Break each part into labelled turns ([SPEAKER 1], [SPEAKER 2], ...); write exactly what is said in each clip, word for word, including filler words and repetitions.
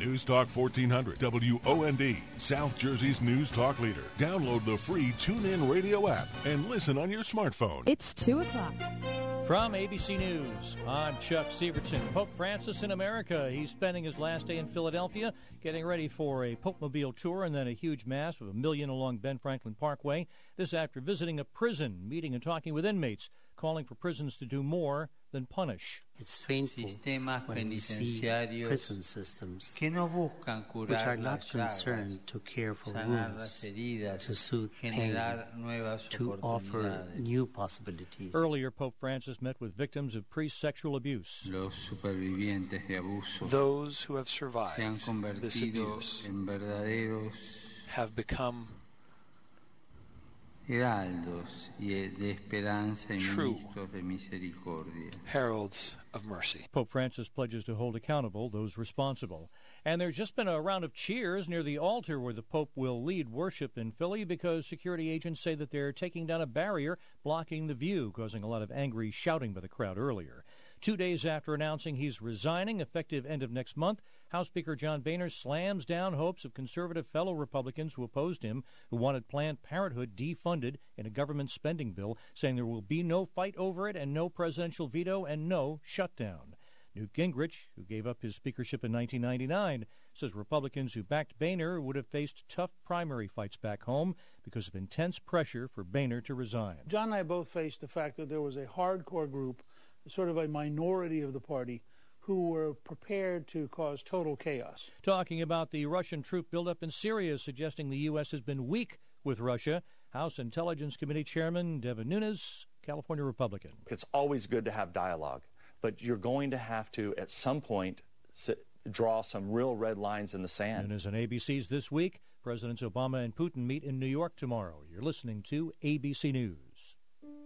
[SPEAKER 1] News Talk fourteen hundred, W O N D, South Jersey's news talk leader. Download the free TuneIn Radio app and listen on your smartphone.
[SPEAKER 2] It's two o'clock.
[SPEAKER 3] From A B C News, I'm Chuck Severson. Pope Francis in America. He's spending his last day in Philadelphia, getting ready for a Pope-mobile tour and then a huge mass of a million along Ben Franklin Parkway. This after visiting a prison, meeting and talking with inmates, calling for prisons to do more than punish.
[SPEAKER 4] It's painful when we see prison systems which are not concerned to care for wounds, to soothe pain, to offer new possibilities.
[SPEAKER 3] Earlier, Pope Francis met with victims of priest sexual abuse.
[SPEAKER 5] Those who have survived this abuse have become true heralds of mercy.
[SPEAKER 3] Pope Francis pledges to hold accountable those responsible. And there's just been a round of cheers near the altar where the Pope will lead worship in Philly because security agents say that they're taking down a barrier blocking the view, causing a lot of angry shouting by the crowd earlier. Two days after announcing he's resigning, effective end of next month, House Speaker John Boehner slams down hopes of conservative fellow Republicans who opposed him, who wanted Planned Parenthood defunded in a government spending bill, saying there will be no fight over it and no presidential veto and no shutdown. Newt Gingrich, who gave up his speakership in nineteen ninety-nine, says Republicans who backed Boehner would have faced tough primary fights back home because of intense pressure for Boehner to resign.
[SPEAKER 6] John and I both faced the fact that there was a hardcore group, sort of a minority of the party, who were prepared to cause total chaos.
[SPEAKER 3] Talking about the Russian troop buildup in Syria, suggesting the U S has been weak with Russia, House Intelligence Committee Chairman Devin Nunes, California Republican.
[SPEAKER 7] It's always good to have dialogue, but you're going to have to, at some point, sit, draw some real red lines in the sand.
[SPEAKER 3] Nunes on A B C's This Week. Presidents Obama and Putin meet in New York tomorrow. You're listening to A B C News.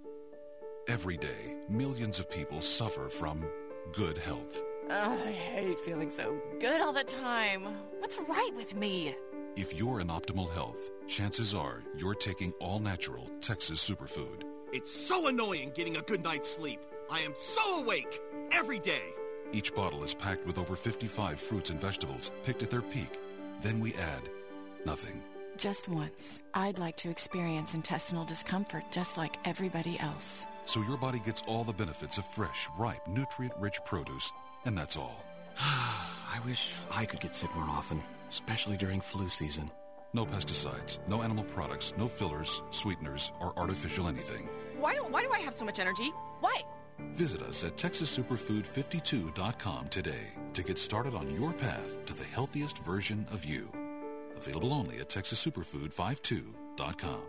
[SPEAKER 1] Every day, millions of people suffer from good health.
[SPEAKER 8] Oh, I hate feeling so good all the time. What's right with me?
[SPEAKER 1] If you're in optimal health, chances are you're taking all-natural Texas Superfood.
[SPEAKER 9] It's so annoying getting a good night's sleep. I am so awake every day.
[SPEAKER 1] Each bottle is packed with over fifty-five fruits and vegetables picked at their peak. Then we add nothing.
[SPEAKER 8] Just once, I'd like to experience intestinal discomfort just like everybody else.
[SPEAKER 1] So your body gets all the benefits of fresh, ripe, nutrient-rich produce, and that's all.
[SPEAKER 10] I wish I could get sick more often, especially during flu season.
[SPEAKER 1] No pesticides, no animal products, no fillers, sweeteners, or artificial anything.
[SPEAKER 8] Why do, why do I have so much energy? Why?
[SPEAKER 1] Visit us at Texas Superfood fifty-two dot com today to get started on your path to the healthiest version of you. Available only at Texas Superfood fifty-two dot com.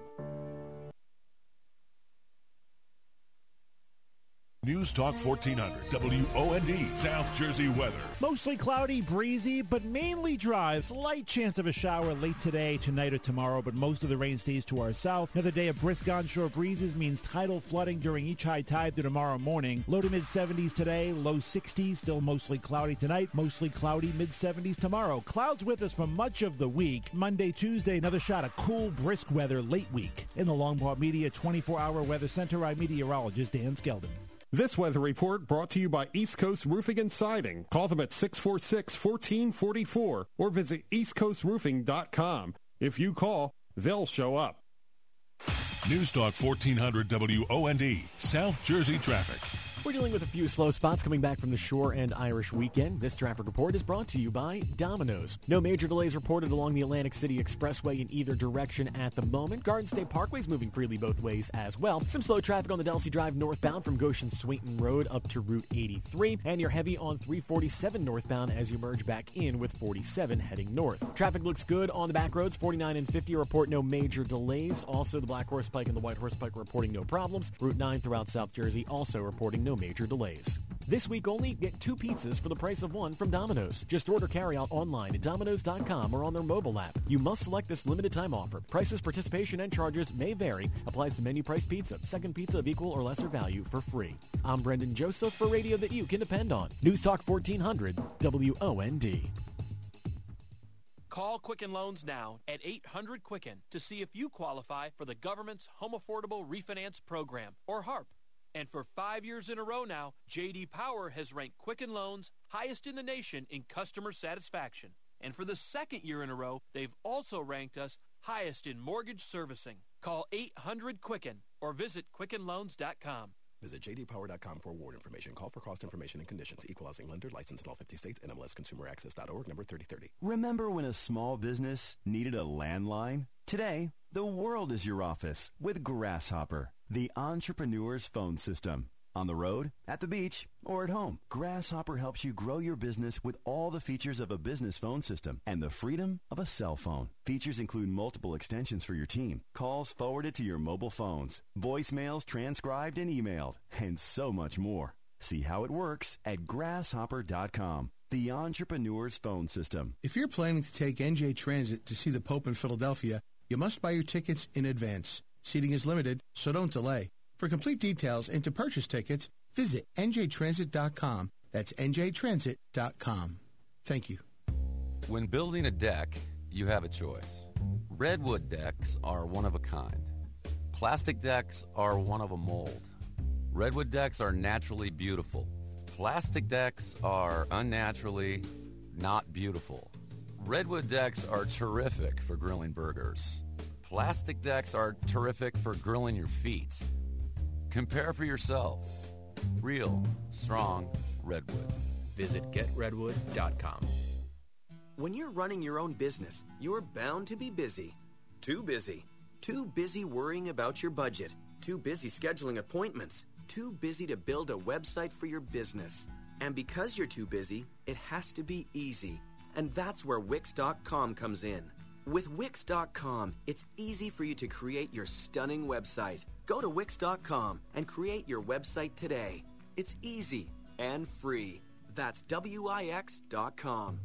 [SPEAKER 1] News Talk fourteen hundred, W O N D, South Jersey weather.
[SPEAKER 11] Mostly cloudy, breezy, but mainly dry. Slight chance of a shower late today, tonight, or tomorrow, but most of the rain stays to our south. Another day of brisk onshore breezes means tidal flooding during each high tide through tomorrow morning. Low to mid-seventies today, low sixties, still mostly cloudy tonight, mostly cloudy, mid-seventies tomorrow. Clouds with us for much of the week. Monday, Tuesday, another shot of cool, brisk weather late week. In the Longport Media twenty-four hour Weather Center, I'm meteorologist Dan Skeldon.
[SPEAKER 12] This weather report brought to you by East Coast Roofing and Siding. Call them at six four six, one four four four or visit east coast roofing dot com. If you call, they'll show up.
[SPEAKER 1] News Talk fourteen hundred W O N D, South Jersey traffic.
[SPEAKER 13] We're dealing with a few slow spots coming back from the Shore and Irish weekend. This traffic report is brought to you by Domino's. No major delays reported along the Atlantic City Expressway in either direction at the moment. Garden State Parkway is moving freely both ways as well. Some slow traffic on the Delsey Drive northbound from Goshen-Swainton Road up to Route eighty-three. And you're heavy on three forty-seven northbound as you merge back in with forty-seven heading north. Traffic looks good on the back roads. forty-nine and fifty report no major delays. Also, the Black Horse Pike and the White Horse Pike reporting no problems. Route nine throughout South Jersey also reporting no major delays. This week only, get two pizzas for the price of one from Domino's. Just order carryout online at Domino's dot com or on their mobile app. You must select this limited time offer. Prices, participation, and charges may vary. Applies to menu price pizza. Second pizza of equal or lesser value for free. I'm Brendan Joseph for radio that you can depend on. News Talk fourteen hundred W O N D.
[SPEAKER 14] Call Quicken Loans now at eight hundred Quicken to see if you qualify for the government's Home Affordable Refinance Program, or HARP. And for five years in a row now, J D Power has ranked Quicken Loans highest in the nation in customer satisfaction. And for the second year in a row, they've also ranked us highest in mortgage servicing. Call eight hundred Quicken or visit quicken loans dot com.
[SPEAKER 10] Visit j d power dot com for award information. Call for cost information and conditions. Equal housing lender. Licensed in all fifty states. N M L S consumer access dot org. Number thirty thirty.
[SPEAKER 2] Remember when a small business needed a landline? Today, the world is your office with Grasshopper, the entrepreneur's phone system. On the road, at the beach, or at home, Grasshopper helps you grow your business with all the features of a business phone system and the freedom of a cell phone. Features include multiple extensions for your team, calls forwarded to your mobile phones, voicemails transcribed and emailed, and so much more. See how it works at grasshopper dot com. The entrepreneur's phone system.
[SPEAKER 15] If you're planning to take N J Transit to see the Pope in Philadelphia, you must buy your tickets in advance. Seating is limited, so don't delay. For complete details and to purchase tickets, visit n j transit dot com. That's n j transit dot com. Thank you.
[SPEAKER 16] When building a deck, you have a choice. Redwood decks are one of a kind. Plastic decks are one of a mold. Redwood decks are naturally beautiful. Plastic decks are unnaturally not beautiful. Redwood decks are terrific for grilling burgers. Plastic decks are terrific for grilling your feet. Compare for yourself. Real, strong Redwood.
[SPEAKER 17] Visit get redwood dot com.
[SPEAKER 18] When you're running your own business, you're bound to be busy. Too busy. Too busy worrying about your budget. Too busy scheduling appointments. Too busy to build a website for your business. And because you're too busy, it has to be easy. And that's where Wix dot com comes in. With Wix dot com, it's easy for you to create your stunning website. Go to Wix dot com and create your website today. It's easy and free. That's W I X dot com.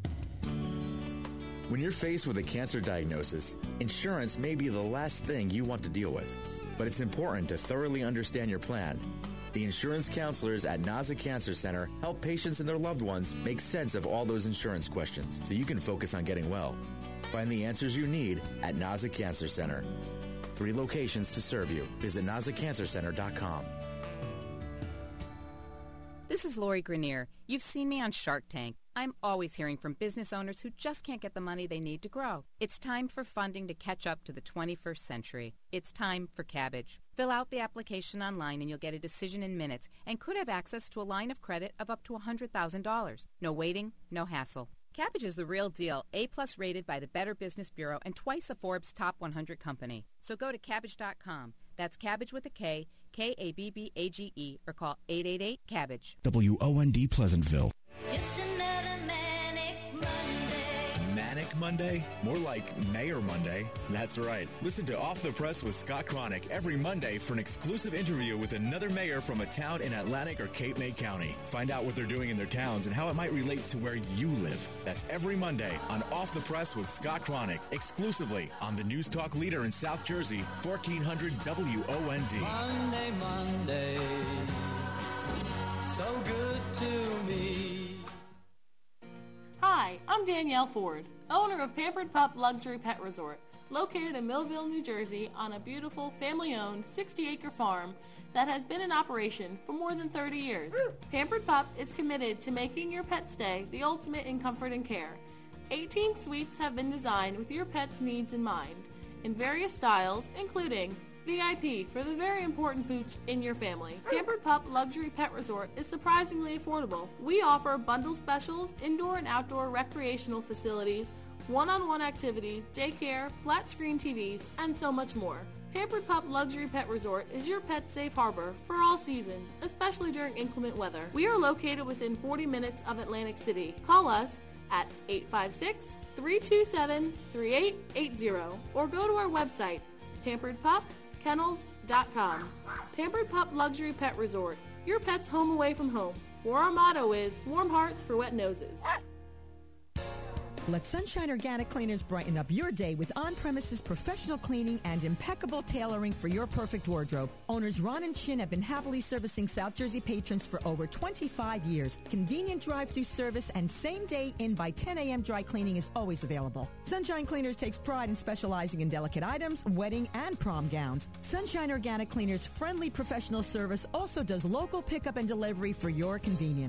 [SPEAKER 19] When you're faced with a cancer diagnosis, insurance may be the last thing you want to deal with. But it's important to thoroughly understand your plan. The insurance counselors at Naza Cancer Center help patients and their loved ones make sense of all those insurance questions so you can focus on getting well. Find the answers you need at Naza Cancer Center. Three locations to serve you. Visit naza cancer center dot com.
[SPEAKER 20] This is Lori Grenier. You've seen me on Shark Tank. I'm always hearing from business owners who just can't get the money they need to grow. It's time for funding to catch up to the twenty-first century. It's time for Cabbage. Fill out the application online and you'll get a decision in minutes and could have access to a line of credit of up to one hundred thousand dollars. No waiting, no hassle. Cabbage is the real deal, A-plus rated by the Better Business Bureau and twice a Forbes Top one hundred company. So go to cabbage dot com. That's Cabbage with a K, K A B B A G E, or call eight eight eight, CABBAGE.
[SPEAKER 21] W O N D Pleasantville.
[SPEAKER 22] Just another manic Monday.
[SPEAKER 23] Manic Monday? More like Mayor Monday. That's right. Listen to Off the Press with Scott Cronick every Monday for an exclusive interview with another mayor from a town in Atlantic or Cape May County. Find out what they're doing in their towns and how it might relate to where you live. That's every Monday on Off the Press with Scott Cronick, exclusively on the News Talk leader in South Jersey, fourteen hundred W O N D.
[SPEAKER 22] Monday, Monday, so good to me.
[SPEAKER 24] Hi, I'm Danielle Ford, owner of Pampered Pup Luxury Pet Resort, located in Millville, New Jersey, on a beautiful family-owned sixty-acre farm that has been in operation for more than thirty years. Pampered Pup is committed to making your pet stay the ultimate in comfort and care. eighteen suites have been designed with your pet's needs in mind, in various styles, including V I P for the very important pooch in your family. Pampered Pup Luxury Pet Resort is surprisingly affordable. We offer bundle specials, indoor and outdoor recreational facilities, one-on-one activities, daycare, flat-screen T Vs, and so much more. Pampered Pup Luxury Pet Resort is your pet's safe harbor for all seasons, especially during inclement weather. We are located within forty minutes of Atlantic City. Call us at eight five six, three two seven, three eight eight zero or go to our website, pampered pup kennels dot com. Pampered Pup Luxury Pet Resort, your pet's home away from home, where our motto is warm hearts for wet noses.
[SPEAKER 25] Let Sunshine Organic Cleaners brighten up your day with on-premises professional cleaning and impeccable tailoring for your perfect wardrobe. Owners Ron and Chin have been happily servicing South Jersey patrons for over twenty-five years. Convenient drive-through service and same-day in by ten a.m. dry cleaning is always available. Sunshine Cleaners takes pride in specializing in delicate items, wedding, and prom gowns. Sunshine Organic Cleaners' friendly professional service also does local pickup and delivery for your convenience.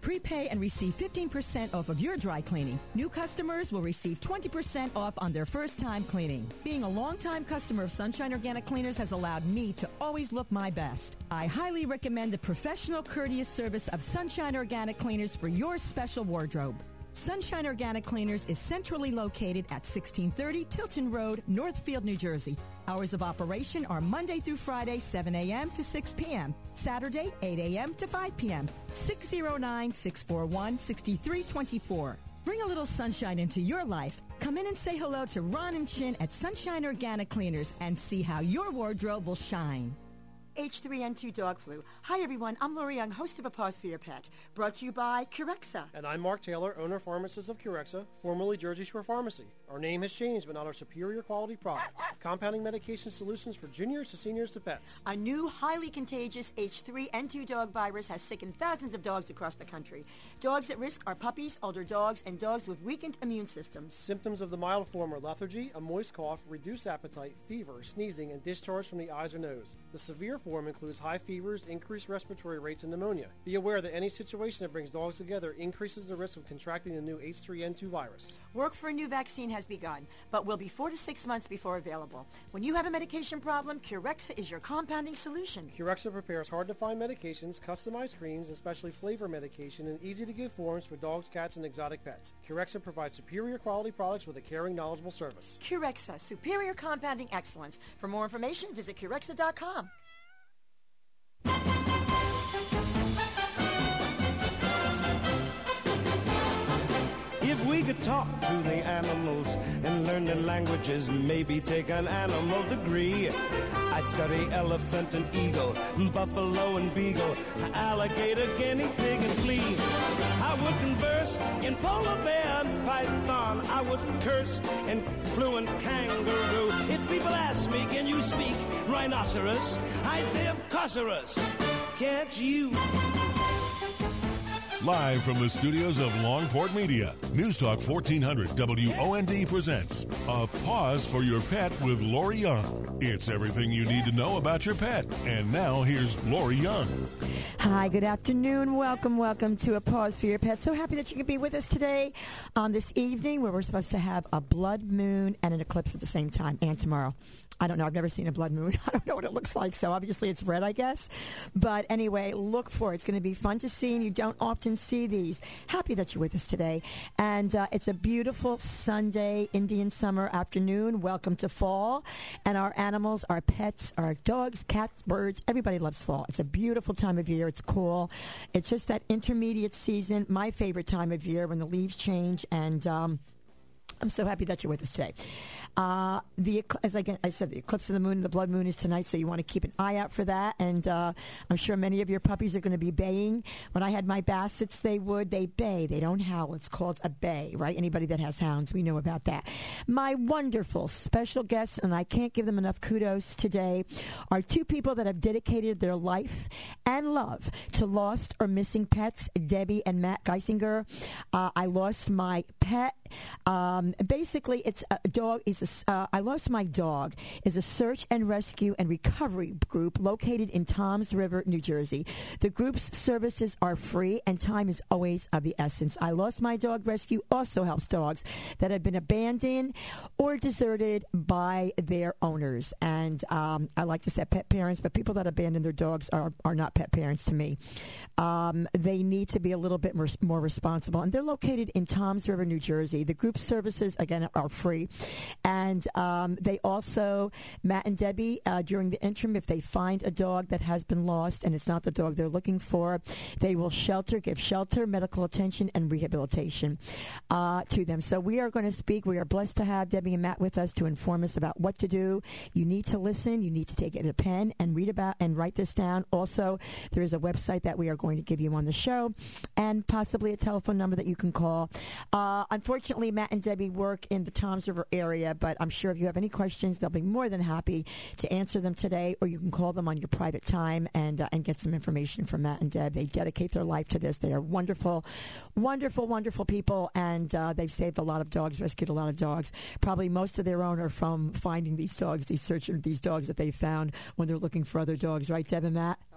[SPEAKER 25] Prepay and receive fifteen percent off of your dry cleaning. New customers will receive twenty percent off on their first time cleaning. Being a longtime customer of Sunshine Organic Cleaners has allowed me to always look my best. I highly recommend the professional, courteous service of Sunshine Organic Cleaners for your special wardrobe. Sunshine Organic Cleaners is centrally located at sixteen thirty Tilton Road, Northfield, New Jersey. Hours of operation are Monday through Friday, seven a.m. to six p.m., Saturday, eight a.m. to five p.m., six oh nine, six four one, six three two four. Bring a little sunshine into your life. Come in and say hello to Ron and Chin at Sunshine Organic Cleaners and see how your wardrobe will shine.
[SPEAKER 3] H three N two Dog Flu. Hi, everyone. I'm Lori Young, host of A Paws for Your Pet. Brought to you by Curexa.
[SPEAKER 4] And I'm Mark Taylor, owner-pharmacist of Curexa, formerly Jersey Shore Pharmacy. Our name has changed, but not our superior quality products. Compounding medication solutions for juniors to seniors to pets.
[SPEAKER 3] A new, highly contagious H three N two dog virus has sickened thousands of dogs across the country. Dogs at risk are puppies, older dogs, and dogs with weakened immune systems.
[SPEAKER 4] Symptoms of the mild form are lethargy, a moist cough, reduced appetite, fever, sneezing, and discharge from the eyes or nose. The severe form includes high fevers, increased respiratory rates, and pneumonia. Be aware that any situation that brings dogs together increases the risk of contracting the new H three N two virus.
[SPEAKER 3] Work for a new vaccine has begun, but will be four to six months before available. When you have a medication problem, Curexa is your compounding solution.
[SPEAKER 4] Curexa prepares hard-to-find medications, customized creams, and specially flavored medication in easy-to-give forms for dogs, cats, and exotic pets. Curexa provides superior quality products with a caring, knowledgeable service.
[SPEAKER 3] Curexa, superior compounding excellence. For more information, visit Curexa dot com.
[SPEAKER 5] If we could talk to the animals and learn their languages, maybe take an animal degree, I'd study elephant and eagle, buffalo and beagle, alligator, guinea pig and flea. I would converse in polar bear and python. I would curse in fluent kangaroo. If people ask me, can you speak rhinoceros? I'd say, of course, can't you?
[SPEAKER 6] Live from the studios of Longport Media, News Talk fourteen hundred W O N D presents A Paws for Your Pet with Lori Young. It's everything you need to know about your pet. And now here's Lori Young.
[SPEAKER 25] Hi, good afternoon. Welcome, welcome to A Paws for Your Pet. So happy that you could be with us today on this evening where we're supposed to have a blood moon and an eclipse at the same time, and tomorrow. I don't know. I've never seen a blood moon. I don't know what it looks like. So obviously it's red, I guess. But anyway, look for it. It's going to be fun to see, and you don't often see these. Happy that you're with us today. And uh, it's a beautiful Sunday, Indian summer afternoon. Welcome to fall. And our animals, our pets, our dogs, cats, birds, everybody loves fall. It's a beautiful time of year. It's cool. It's just that intermediate season, my favorite time of year when the leaves change. And um, I'm so happy that you're with us today. Uh, the as I, I said, the eclipse of the moon, the blood moon is tonight, so you want to keep an eye out for that. And uh, I'm sure many of your puppies are going to be baying. When I had my Bassets, they would. They bay. They don't howl. It's called a bay, right? Anybody that has hounds, we know about that. My wonderful special guests, and I can't give them enough kudos today, are two people that have dedicated their life and love to lost or missing pets, Debbie and Matt Geisinger. Uh, I lost my pet. Um, basically, it's a dog. Is a, uh, I lost my dog. Is a search and rescue and recovery group located in Toms River, New Jersey. The group's services are free, and time is always of the essence. I Lost My Dog Rescue also helps dogs that have been abandoned or deserted by their owners. And um, I like to say pet parents, but people that abandon their dogs are, are not pet parents to me. Um, they need to be a little bit more, more responsible. And they're located in Toms River, New Jersey. The group services, again, are free. And um, they also, Matt and Debbie, uh, during the interim, if they find a dog that has been lost and it's not the dog they're looking for, they will shelter, give shelter, medical attention, and rehabilitation uh, to them. So we are going to speak. We are blessed to have Debbie and Matt with us to inform us about what to do. You need to listen. You need to take it a pen and read about and write this down. Also, there is a website that we are going to give you on the show and possibly a telephone number that you can call. Uh, unfortunately, Matt and Debbie work in the Toms River area, but I'm sure if you have any questions, they'll be more than happy to answer them today, or you can call them on your private time and uh, and get some information from Matt and Deb. They dedicate their life to this. They are wonderful, wonderful, wonderful people, and uh, they've saved a lot of dogs, rescued a lot of dogs. Probably most of their own are from finding these dogs, these searching these dogs that they found when they're looking for other dogs, right, Deb and Matt?
[SPEAKER 3] Oh,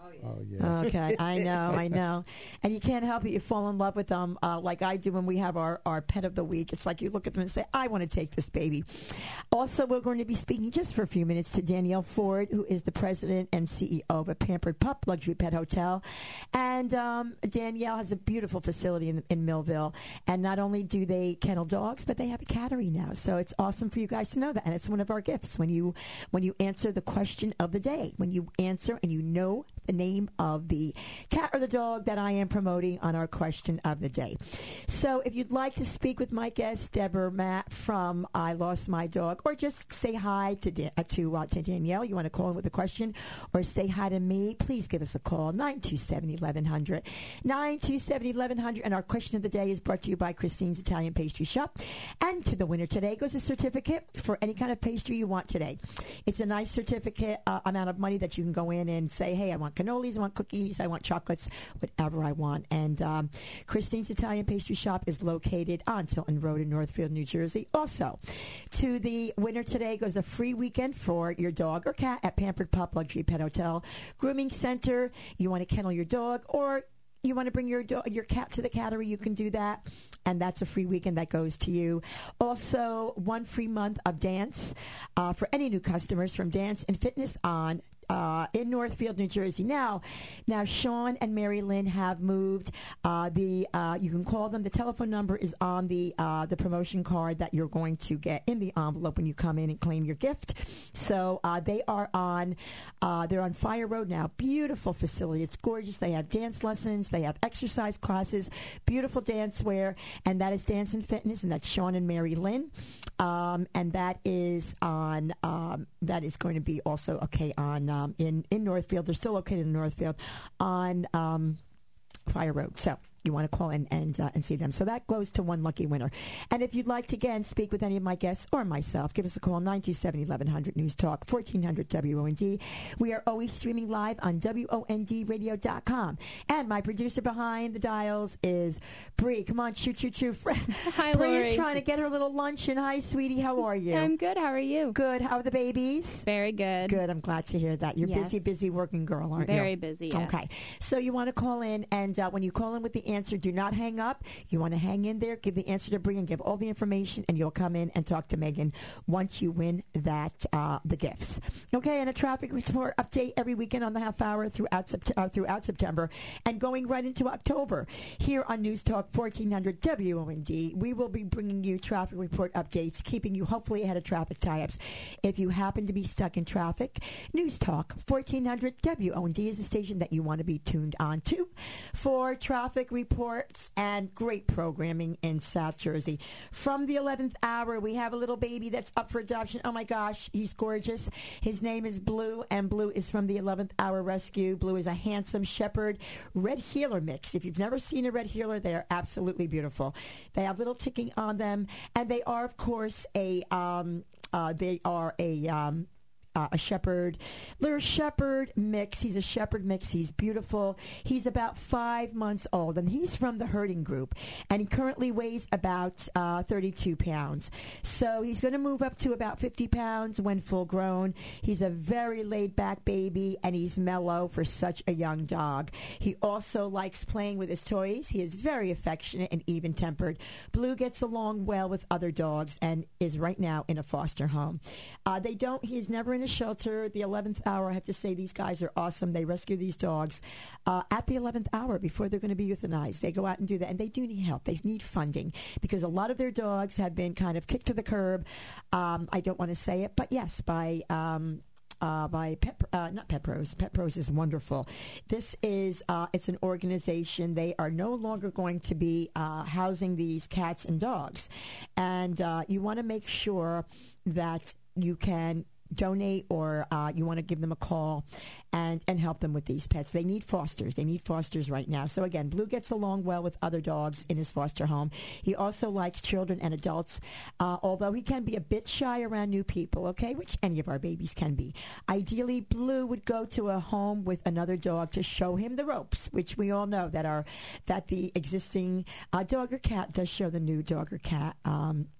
[SPEAKER 7] Oh, yeah.
[SPEAKER 3] Okay, I know, I know. And you can't help it. You fall in love with them uh, like I do when we have our, our pet of the week. It's like you look at them and say, I want to take this baby. Also, we're going to be speaking just for a few minutes to Danielle Ford, who is the president and C E O of a Pampered Pup Luxury Pet Hotel. And um, Danielle has a beautiful facility in, in Millville. And not only do they kennel dogs, but they have a cattery now. So it's awesome for you guys to know that. And it's one of our gifts when you when you answer the question of the day. When you answer and you know the name of the cat or the dog that I am promoting on our question of the day. So if you'd like to speak with my guest, Deborah Matt from I Lost My Dog, or just say hi to da- uh, to, uh, to Danielle, you want to call in with a question, or say hi to me, please give us a call, nine two seven, eleven hundred, nine two seven, eleven hundred. And our question of the day is brought to you by Christine's Italian Pastry Shop. And to the winner today goes a certificate for any kind of pastry you want today. It's a nice certificate uh, amount of money that you can go in and say, hey, I want cannolis, I want cookies, I want chocolates, whatever I want. And um, Christine's Italian Pastry Shop is located on Tilton Road in Northfield, New Jersey. Also, to the winner today goes a free weekend for your dog or cat at Pampered Pup Luxury Pet Hotel Grooming Center. You want to kennel your dog, or you want to bring your dog, your cat to the cattery, you can do that. And that's a free weekend that goes to you. Also, one free month of dance uh, for any new customers from Dance and Fitness on Uh, in Northfield, New Jersey. Now, now Sean and Mary Lynn have moved. Uh, the uh, you can call them. The telephone number is on the uh, the promotion card that you're going to get in the envelope when you come in and claim your gift. So uh, they are on uh, they're on Fire Road now. Beautiful facility. It's gorgeous. They have dance lessons. They have exercise classes. Beautiful dance wear, and that is Dance and Fitness, and that's Sean and Mary Lynn. Um, and that is on um, that is going to be also okay on. Um, in, in Northfield. They're still located in Northfield on um, Fire Road. So you want to call in and, uh, and see them. So that goes to one lucky winner. And if you'd like to, again, speak with any of my guests or myself, give us a call, nine two seven, eleven hundred News Talk, fourteen hundred W O N D. We are always streaming live on W O N D radio dot com. And my producer behind the dials is Bree. Come on, choo, choo, choo.
[SPEAKER 8] Hi,
[SPEAKER 3] Bree
[SPEAKER 8] Lori.
[SPEAKER 3] is trying to get her little luncheon. Hi, sweetie. How are you?
[SPEAKER 8] I'm good. How are you?
[SPEAKER 3] Good. How are the babies?
[SPEAKER 8] Very good.
[SPEAKER 3] Good. I'm glad to hear that. You're
[SPEAKER 8] Yes.
[SPEAKER 3] busy, busy working girl, aren't you?
[SPEAKER 8] Very busy, yes.
[SPEAKER 3] Okay. So you want to call in, and uh, when you call in with the answer, do not hang up. You want to hang in there, give the answer to Bree, and give all the information, and you'll come in and talk to Megan once you win that uh, the gifts. Okay, and a traffic report update every weekend on the half hour throughout Sept- uh, throughout September, and going right into October. Here on News Talk fourteen hundred W O N D, we will be bringing you traffic report updates, keeping you hopefully ahead of traffic tie-ups. If you happen to be stuck in traffic, News Talk fourteen hundred W O N D is the station that you want to be tuned on to for traffic reports and great programming in South Jersey. From the eleventh hour, we have a little baby that's up for adoption. Oh my gosh, he's gorgeous. His name is Blue, and Blue is from the eleventh hour rescue. Blue is a handsome shepherd red heeler mix. If you've never seen a red heeler, they are absolutely beautiful. They have little ticking on them, and they are, of course, a um, uh, they are a um, Uh, a shepherd, little shepherd mix. He's a shepherd mix. He's beautiful. He's about five months old, and he's from the herding group, and he currently weighs about uh, thirty-two pounds. So he's going to move up to about fifty pounds when full grown. He's a very laid-back baby, and he's mellow for such a young dog. He also likes playing with his toys. He is very affectionate and even-tempered. Blue gets along well with other dogs and is right now in a foster home. Uh, they don't. He's never in a shelter. The eleventh hour, I have to say, these guys are awesome. They rescue these dogs uh, at the eleventh hour before they're going to be euthanized. They go out and do that, and they do need help. They need funding because a lot of their dogs have been kind of kicked to the curb. Um, I don't want to say it, but yes, by um, uh, by Pet, uh, not Pet Pros. Pet Pros is wonderful. This is uh, it's an organization. They are no longer going to be uh, housing these cats and dogs, and uh, you want to make sure that you can donate, or uh, you want to give them a call and, and help them with these pets. They need fosters. They need fosters right now. So again, Blue gets along well with other dogs in his foster home. He also likes children and adults, uh, although he can be a bit shy around new people, okay, which any of our babies can be. Ideally, Blue would go to a home with another dog to show him the ropes, which we all know that are that the existing uh, dog or cat does show the new dog or cat um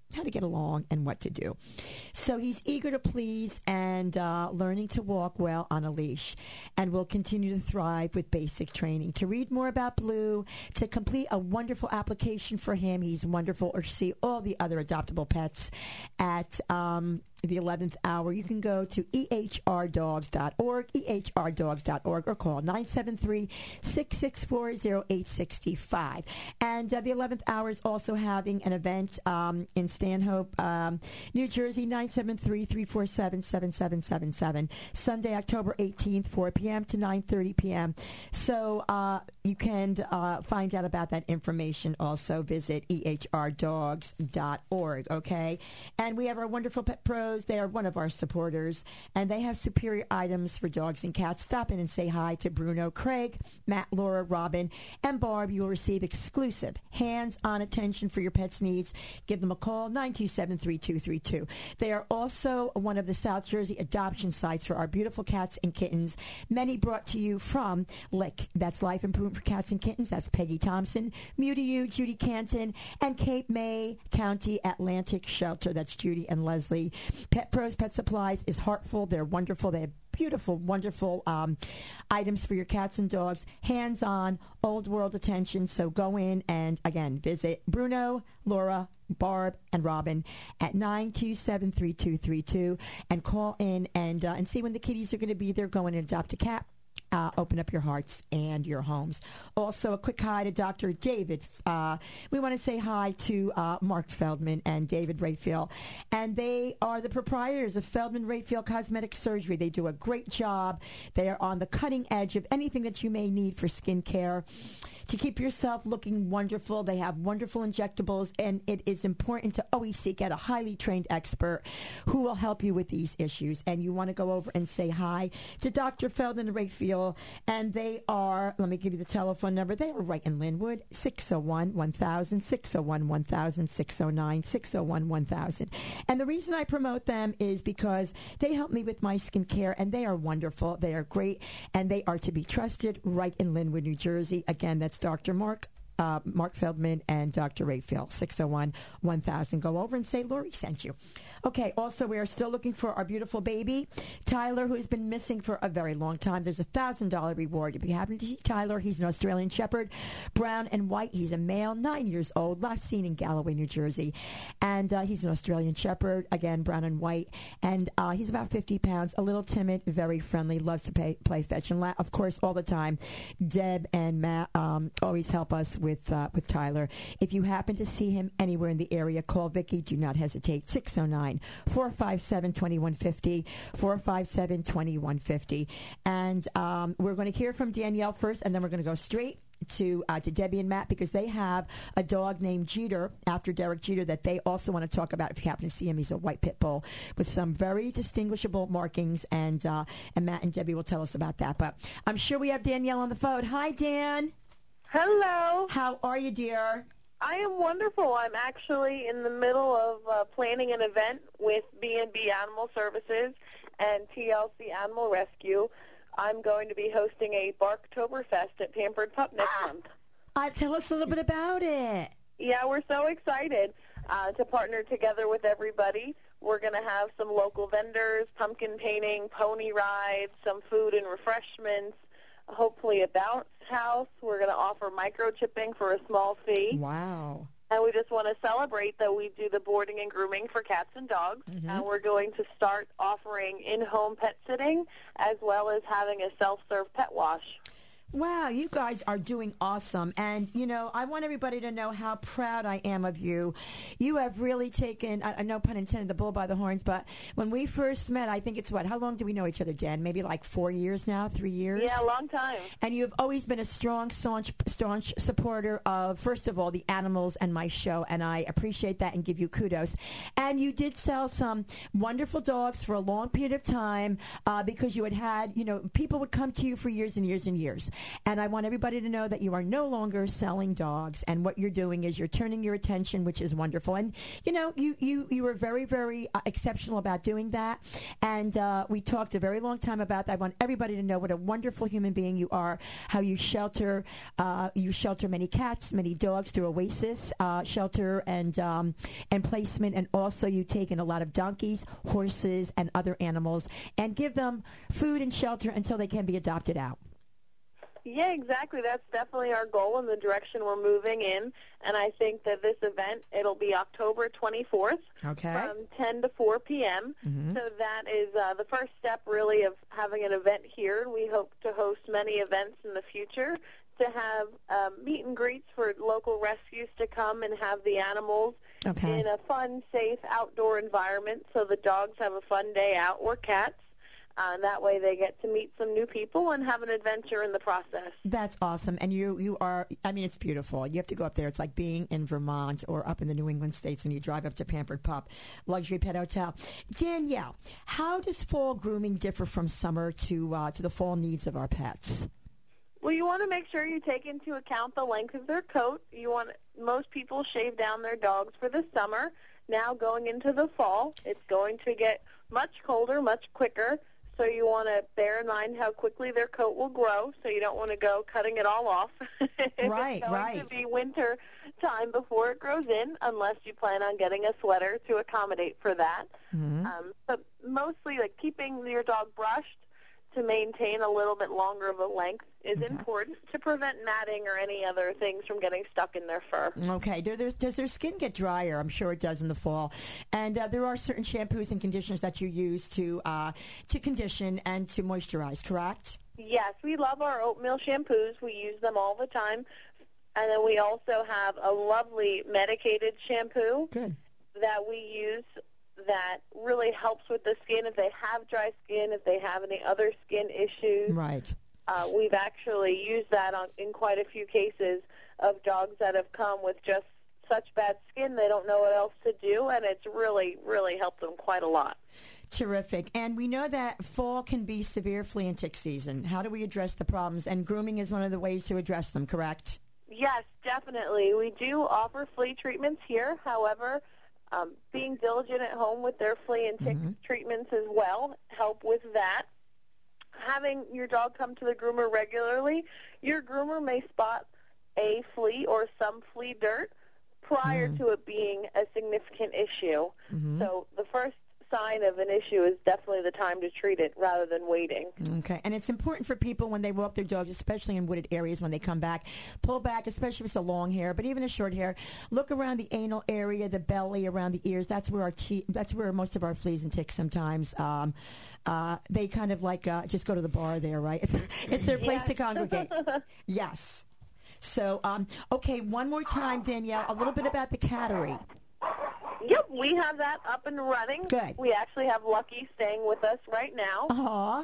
[SPEAKER 3] how to get along and what to do. So he's eager to please and uh, learning to walk well on a leash, and will continue to thrive with basic training. To read more about Blue, to complete a wonderful application for him, he's wonderful, or see all the other adoptable pets at um, the eleventh hour, you can go to e h r dogs dot org, e h r dogs dot org, or call nine seven three, six six four, zero eight six five. And uh, the eleventh hour is also having an event um, in Stanhope, um, New Jersey, nine seven three, three four seven, seven seven seven seven. Sunday, October eighteenth, four p.m. to nine thirty p.m. So uh, you can uh, find out about that information. Also, visit e h r dogs dot org, okay? And we have our wonderful Pet Pros. They are one of our supporters, and they have superior items for dogs and cats. Stop in and say hi to Bruno, Craig, Matt, Laura, Robin, and Barb. You will receive exclusive hands-on attention for your pet's needs. Give them a call, nine two seven, three two three two. They are also one of the South Jersey adoption sites for our beautiful cats and kittens, many brought to you from Lick. That's Life Improvement for Cats and Kittens. That's Peggy Thompson, Mew to You, Judy Canton, and Cape May County Atlantic Shelter. That's Judy and Leslie. Pet Pros Pet Supplies is heartful. They're wonderful. They have beautiful, wonderful um, items for your cats and dogs. Hands-on, old world attention. So go in and, again, visit Bruno, Laura, Barb, and Robin at nine two seven, three two three two and call in and, uh, and see when the kitties are going to be there. Go and adopt a cat. Uh, open up your hearts and your homes. Also, a quick hi to Doctor David. Uh, we want to say hi to uh, Mark Feldman and David Rayfield. And they are the proprietors of Feldman Rayfield Cosmetic Surgery. They do a great job. They are on the cutting edge of anything that you may need for skin care to keep yourself looking wonderful. They have wonderful injectables, and it is important to always seek out a highly trained expert who will help you with these issues. And you want to go over and say hi to Doctor Feldman Rayfield. And they are, let me give you the telephone number. They are right in Linwood, six oh one, one thousand, six oh one, one thousand, six oh nine, six oh one, one thousand. And the reason I promote them is because they help me with my skin care, and they are wonderful. They are great, and they are to be trusted right in Linwood, New Jersey. Again, that's Doctor Mark. Uh, Mark Feldman and Doctor Rayfield, six oh one, one thousand. Go over and say Lori sent you. Okay, also, we are still looking for our beautiful baby, Tyler, who has been missing for a very long time. There's a one thousand dollars reward. If you happen to see Tyler, he's an Australian Shepherd, brown and white. He's a male, nine years old, last seen in Galloway, New Jersey. And uh, he's an Australian Shepherd, again, brown and white. And uh, he's about fifty pounds, a little timid, very friendly, loves to pay, play fetch and laugh, of course, all the time. Deb and Matt um, always help us with With, uh, with Tyler. If you happen to see him anywhere in the area, call Vicki. Do not hesitate. six oh nine, four five seven, two one five oh, four five seven, two one five oh. And um, we're going to hear from Danielle first, and then we're going to go straight to uh, to Debbie and Matt, because they have a dog named Jeter, after Derek Jeter, that they also want to talk about. If you happen to see him, he's a white pit bull with some very distinguishable markings, and uh, and Matt and Debbie will tell us about that. But I'm sure we have Danielle on the phone. Hi, Dan.
[SPEAKER 1] Hello.
[SPEAKER 3] How are you, dear?
[SPEAKER 1] I am wonderful. I'm actually in the middle of uh, planning an event with B and B Animal Services and T L C Animal Rescue. I'm going to be hosting a Barktoberfest at Pampered Pup next ah. month.
[SPEAKER 3] Uh, tell us a little bit about it.
[SPEAKER 1] Yeah, we're so excited uh, to partner together with everybody. We're going to have some local vendors, pumpkin painting, pony rides, some food and refreshments, hopefully a bounce house. We're going to offer microchipping for a small fee.
[SPEAKER 3] Wow.
[SPEAKER 1] And we just want to celebrate that we do the boarding and grooming for cats and dogs. Mm-hmm. And we're going to start offering in-home pet sitting as well as having a self-serve pet wash.
[SPEAKER 3] Wow, you guys are doing awesome. And, you know, I want everybody to know how proud I am of you. You have really taken, uh, no pun intended, the bull by the horns, but when we first met, I think it's what, how long do we know each other, Dan? Maybe like four years now, three years?
[SPEAKER 1] Yeah, a long time.
[SPEAKER 3] And you've always been a strong, staunch, staunch supporter of, first of all, the animals and my show, and I appreciate that and give you kudos. And you did sell some wonderful dogs for a long period of time uh, because you had had, you know, people would come to you for years and years and years. And I want everybody to know that you are no longer selling dogs. And what you're doing is you're turning your attention, which is wonderful. And, you know, you, you, you were very, very uh, exceptional about doing that. And uh, we talked a very long time about that. I want everybody to know what a wonderful human being you are, how you shelter, uh, you shelter many cats, many dogs through Oasis uh, shelter and, um, and placement. And also you take in a lot of donkeys, horses, and other animals and give them food and shelter until they can be adopted out.
[SPEAKER 1] Yeah, exactly. That's definitely our goal and the direction we're moving in. And I think that this event, it'll be October twenty-fourth
[SPEAKER 3] okay.
[SPEAKER 1] from ten to four p.m.
[SPEAKER 3] Mm-hmm.
[SPEAKER 1] So that is uh, the first step, really, of having an event here. We hope to host many events in the future to have um, meet and greets for local rescues to come and have the animals
[SPEAKER 3] okay.
[SPEAKER 1] in a fun, safe, outdoor environment so the dogs have a fun day out, or cats. Uh, and that way they get to meet some new people and have an adventure in the process.
[SPEAKER 3] That's awesome. And you, you are, I mean, it's beautiful. You have to go up there. It's like being in Vermont or up in the New England states when you drive up to Pampered Pup Luxury Pet Hotel. Danielle, how does fall grooming differ from summer to uh, to the fall needs of our pets?
[SPEAKER 1] Well, you want to make sure you take into account the length of their coat. You want most people shave down their dogs for the summer. Now going into the fall, it's going to get much colder, much quicker. So you want to bear in mind how quickly their coat will grow, so you don't want to go cutting it all off.
[SPEAKER 3] Right,
[SPEAKER 1] it's going
[SPEAKER 3] right.
[SPEAKER 1] to be winter time before it grows in, unless you plan on getting a sweater to accommodate for that.
[SPEAKER 3] Mm-hmm.
[SPEAKER 1] Um, but mostly, like, keeping your dog brushed to maintain a little bit longer of a length is
[SPEAKER 3] okay.
[SPEAKER 1] important to prevent matting or any other things from getting stuck in their fur.
[SPEAKER 3] Okay. Do there, does their skin get drier? I'm sure it does in the fall. And uh, there are certain shampoos and conditioners that you use to uh, to condition and to moisturize, correct?
[SPEAKER 1] Yes. We love our oatmeal shampoos. We use them all the time. And then we also have a lovely medicated shampoo
[SPEAKER 3] Good.
[SPEAKER 1] that we use that really helps with the skin if they have dry skin, if they have any other skin issues.
[SPEAKER 3] Right.
[SPEAKER 1] Uh, we've actually used that on, in quite a few cases of dogs that have come with just such bad skin they don't know what else to do, and it's really, really helped them quite a lot.
[SPEAKER 3] Terrific. And we know that fall can be severe flea and tick season. How do we address the problems? And grooming is one of the ways to address them, correct?
[SPEAKER 1] Yes, definitely. We do offer flea treatments here. However, um, being diligent at home with their flea and tick
[SPEAKER 3] mm-hmm.
[SPEAKER 1] treatments as well help with that. Having your dog come to the groomer regularly, your groomer may spot a flea or some flea dirt prior
[SPEAKER 3] mm.
[SPEAKER 1] to it being a significant issue.
[SPEAKER 3] Mm-hmm.
[SPEAKER 1] So the first sign of an issue is definitely the time to treat it rather than waiting.
[SPEAKER 3] Okay. And it's important for people when they walk their dogs, especially in wooded areas when they come back, pull back, especially if it's a long hair, but even a short hair, look around the anal area, the belly, around the ears. That's where our te- that's where most of our fleas and ticks sometimes um, uh, they kind of like uh, just go to the bar there, right? It's, it's their place
[SPEAKER 1] Yes.
[SPEAKER 3] to congregate. Yes. So, um, okay, one more time, Danielle, a little bit about the cattery.
[SPEAKER 1] Yep, we have that up and running.
[SPEAKER 3] Good.
[SPEAKER 1] We actually have Lucky staying with us right now.
[SPEAKER 3] Aw.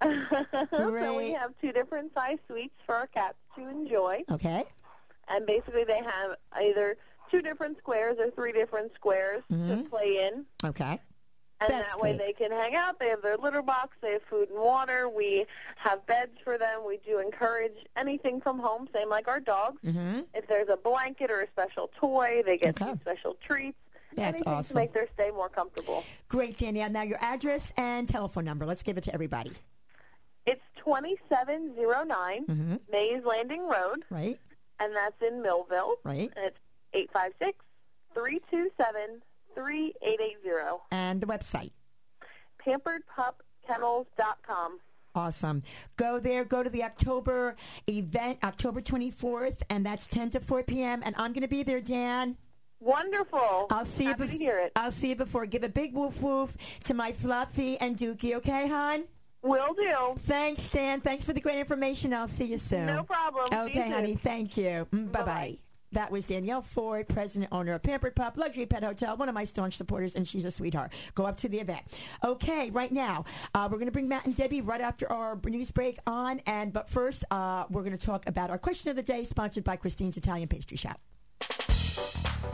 [SPEAKER 1] So we
[SPEAKER 3] Great.
[SPEAKER 1] have two different size suites for our cats to enjoy.
[SPEAKER 3] Okay.
[SPEAKER 1] And basically they have either two different squares or three different squares
[SPEAKER 3] Mhm.
[SPEAKER 1] to play in.
[SPEAKER 3] Okay.
[SPEAKER 1] And
[SPEAKER 3] That's
[SPEAKER 1] that way
[SPEAKER 3] great.
[SPEAKER 1] they can hang out. They have their litter box. They have food and water. We have beds for them. We do encourage anything from home, same like our dogs.
[SPEAKER 3] Mm-hmm.
[SPEAKER 1] If there's a blanket or a special toy, they get
[SPEAKER 3] Okay.
[SPEAKER 1] some special treats.
[SPEAKER 3] That's
[SPEAKER 1] anything
[SPEAKER 3] awesome.
[SPEAKER 1] to make their stay more comfortable.
[SPEAKER 3] Great, Danielle. Now your address and telephone number. Let's give it to everybody.
[SPEAKER 1] It's twenty-seven oh nine
[SPEAKER 3] Mm-hmm.
[SPEAKER 1] Mays Landing Road,
[SPEAKER 3] Right.
[SPEAKER 1] and that's in Millville.
[SPEAKER 3] Right.
[SPEAKER 1] And it's eight five six, three two seven, three eight eight zero.
[SPEAKER 3] And the website.
[SPEAKER 1] pampered pup kennels dot com.
[SPEAKER 3] Awesome. Go there. Go to the October event, October twenty-fourth, and that's ten to four p.m. And I'm going to be there, Dan.
[SPEAKER 1] Wonderful.
[SPEAKER 3] I'll see
[SPEAKER 1] Happy
[SPEAKER 3] you.
[SPEAKER 1] to hear it.
[SPEAKER 3] I'll see you before. Give a big woof woof to my Fluffy and Dookie. Okay, hon?
[SPEAKER 1] Will do.
[SPEAKER 3] Thanks, Dan. Thanks for the great information. I'll see you soon.
[SPEAKER 1] No problem. See you
[SPEAKER 3] Okay,
[SPEAKER 1] soon.
[SPEAKER 3] honey. Thank you. Mm, Bye-bye.
[SPEAKER 1] Bye-bye.
[SPEAKER 3] That was Danielle Ford, president, owner of Pampered Pup Luxury Pet Hotel, one of my staunch supporters, and she's a sweetheart. Go up to the event. Okay, right now, uh, we're going to bring Matt and Debbie right after our news break on, and but first, uh, we're going to talk about our question of the day, sponsored by Christine's Italian Pastry Shop.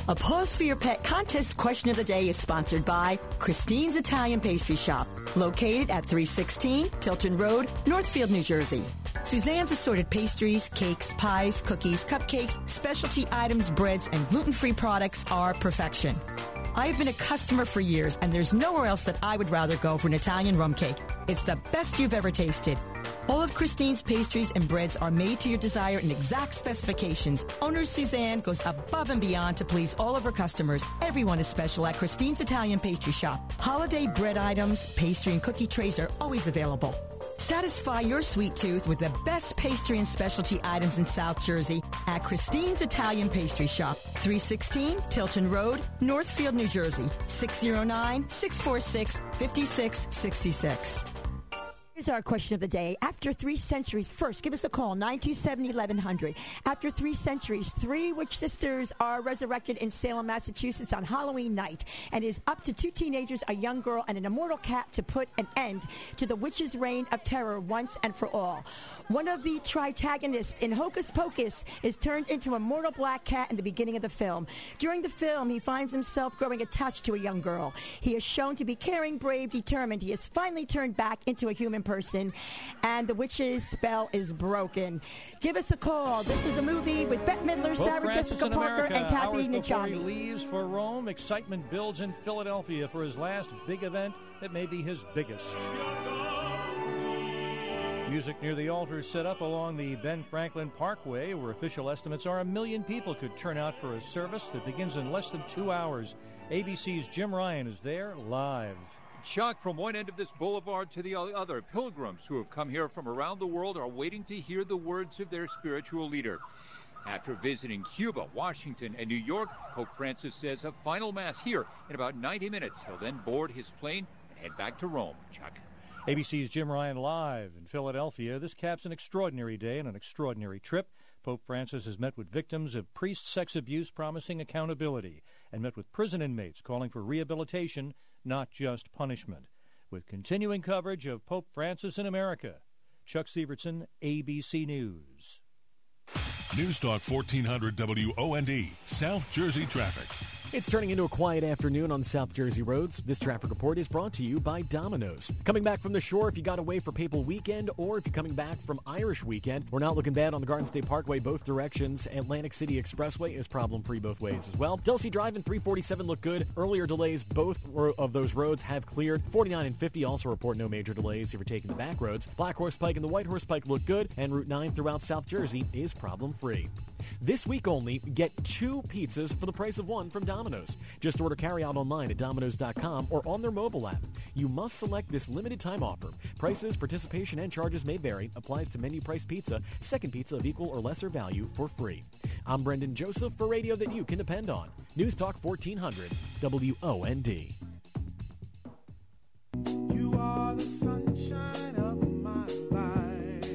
[SPEAKER 25] A Pause for Your Pet contest question of the day is sponsored by Christine's Italian Pastry Shop, located at three sixteen Tilton Road, Northfield, New Jersey. Suzanne's assorted pastries, cakes, pies, cookies, cupcakes, specialty items, breads, and gluten-free products are perfection. I have been a customer for years, and there's nowhere else that I would rather go for an Italian rum cake. It's the best you've ever tasted. All of Christine's pastries and breads are made to your desire in exact specifications. Owner Suzanne goes above and beyond to please all of her customers. Everyone is special at Christine's Italian Pastry Shop. Holiday bread items, pastry, and cookie trays are always available. Satisfy your sweet tooth with the best pastry and specialty items in South Jersey at Christine's Italian Pastry Shop, three sixteen Tilton Road, Northfield, New Jersey, six oh nine, six four six, five six six six.
[SPEAKER 3] Here's our question of the day. After three centuries, first, give us a call, nine two seven, eleven hundred. After three centuries, three witch sisters are resurrected in Salem, Massachusetts on Halloween night. And it is up to two teenagers, a young girl, and an immortal cat to put an end to the witch's reign of terror once and for all. One of the tritagonists in Hocus Pocus is turned into a mortal black cat in the beginning of the film. During the film, he finds himself growing attached to a young girl. He is shown to be caring, brave, determined. He is finally turned back into a human person, and the witch's spell is broken. Give us a call. This was a movie with Bette Midler,
[SPEAKER 7] Pope
[SPEAKER 3] Sarah
[SPEAKER 7] Francis
[SPEAKER 3] Jessica
[SPEAKER 7] in
[SPEAKER 3] Parker,
[SPEAKER 7] America.
[SPEAKER 3] and Kathy
[SPEAKER 7] Hours before he
[SPEAKER 3] Najimy.
[SPEAKER 7] leaves for Rome, excitement builds in Philadelphia for his last big event that may be his biggest. Music near the altar set up along the Ben Franklin Parkway, where official estimates are a million people could turn out for a service that begins in less than two hours. A B C's Jim Ryan is there live.
[SPEAKER 9] Chuck, from one end of this boulevard to the other, pilgrims who have come here from around the world are waiting to hear the words of their spiritual leader. After visiting Cuba, Washington, and New York, Pope Francis says a final mass here in about ninety minutes. He'll then board his plane and head back to Rome. Chuck.
[SPEAKER 7] A B C's Jim Ryan live in Philadelphia. This caps an extraordinary day and an extraordinary trip. Pope Francis has met with victims of priest sex abuse promising accountability and met with prison inmates calling for rehabilitation, not just punishment. With continuing coverage of Pope Francis in America, Chuck Sievertson, A B C News.
[SPEAKER 6] News Talk fourteen hundred W O N D, South Jersey traffic.
[SPEAKER 11] It's turning into a quiet afternoon on South Jersey roads. This traffic report is brought to you by Domino's. Coming back from the shore if you got away for Papal Weekend, or if you're coming back from Irish Weekend, we're not looking bad on the Garden State Parkway both directions. Atlantic City Expressway is problem-free both ways as well. Delsey Drive and three forty-seven look good. Earlier delays, both of those roads have cleared. forty-nine and fifty also report no major delays if you're taking the back roads. Black Horse Pike and the White Horse Pike look good, and Route nine throughout South Jersey is problem-free. This week only, get two pizzas for the price of one from Domino's. Just order carryout online at Domino's dot com or on their mobile app. You must select this limited time offer. Prices, participation, and charges may vary. Applies to menu price pizza, second pizza of equal or lesser value for free. I'm Brendan Joseph for radio that you can depend on. News Talk fourteen hundred W O N D.
[SPEAKER 22] You are the sunshine of my life.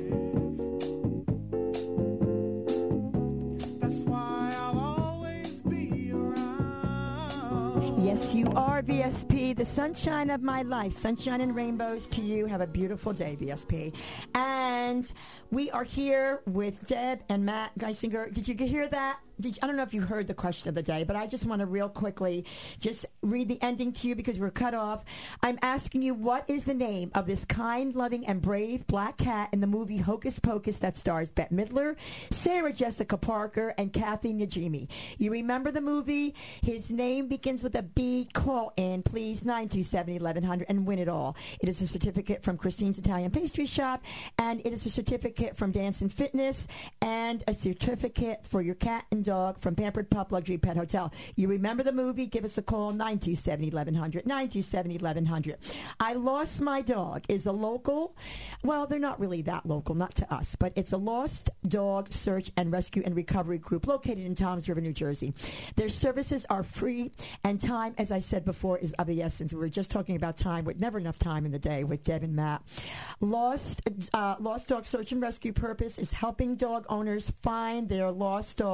[SPEAKER 22] That's why I'll always be around.
[SPEAKER 3] Yes, you are, V S P, the sunshine of my life. Sunshine and rainbows to you. Have a beautiful day, V S P. And we are here with Deb and Matt Geisinger. Did you hear that? Did you, I don't know if you heard the question of the day, but I just want to real quickly just read the ending to you because we're cut off. I'm asking you, what is the name of this kind, loving, and brave black cat in the movie Hocus Pocus that stars Bette Midler, Sarah Jessica Parker, and Kathy Najimy? You remember the movie? His name begins with a B. Call in, please, nine two seven, eleven hundred, and win it all. It is a certificate from Christine's Italian Pastry Shop, and it is a certificate from Dance and Fitness, and a certificate for your cat and dog from Pampered Pup Luxury Pet Hotel. You remember the movie? Give us a call, nine two seven, eleven hundred, nine two seven, eleven hundred. I Lost My Dog is a local, well, they're not really that local, not to us, but it's a lost dog search and rescue and recovery group located in Toms River, New Jersey. Their services are free, and time, as I said before, is of the essence. We were just talking about time, with never enough time in the day with Deb and Matt. Lost, uh, lost Dog Search and Rescue purpose is helping dog owners find their lost dogs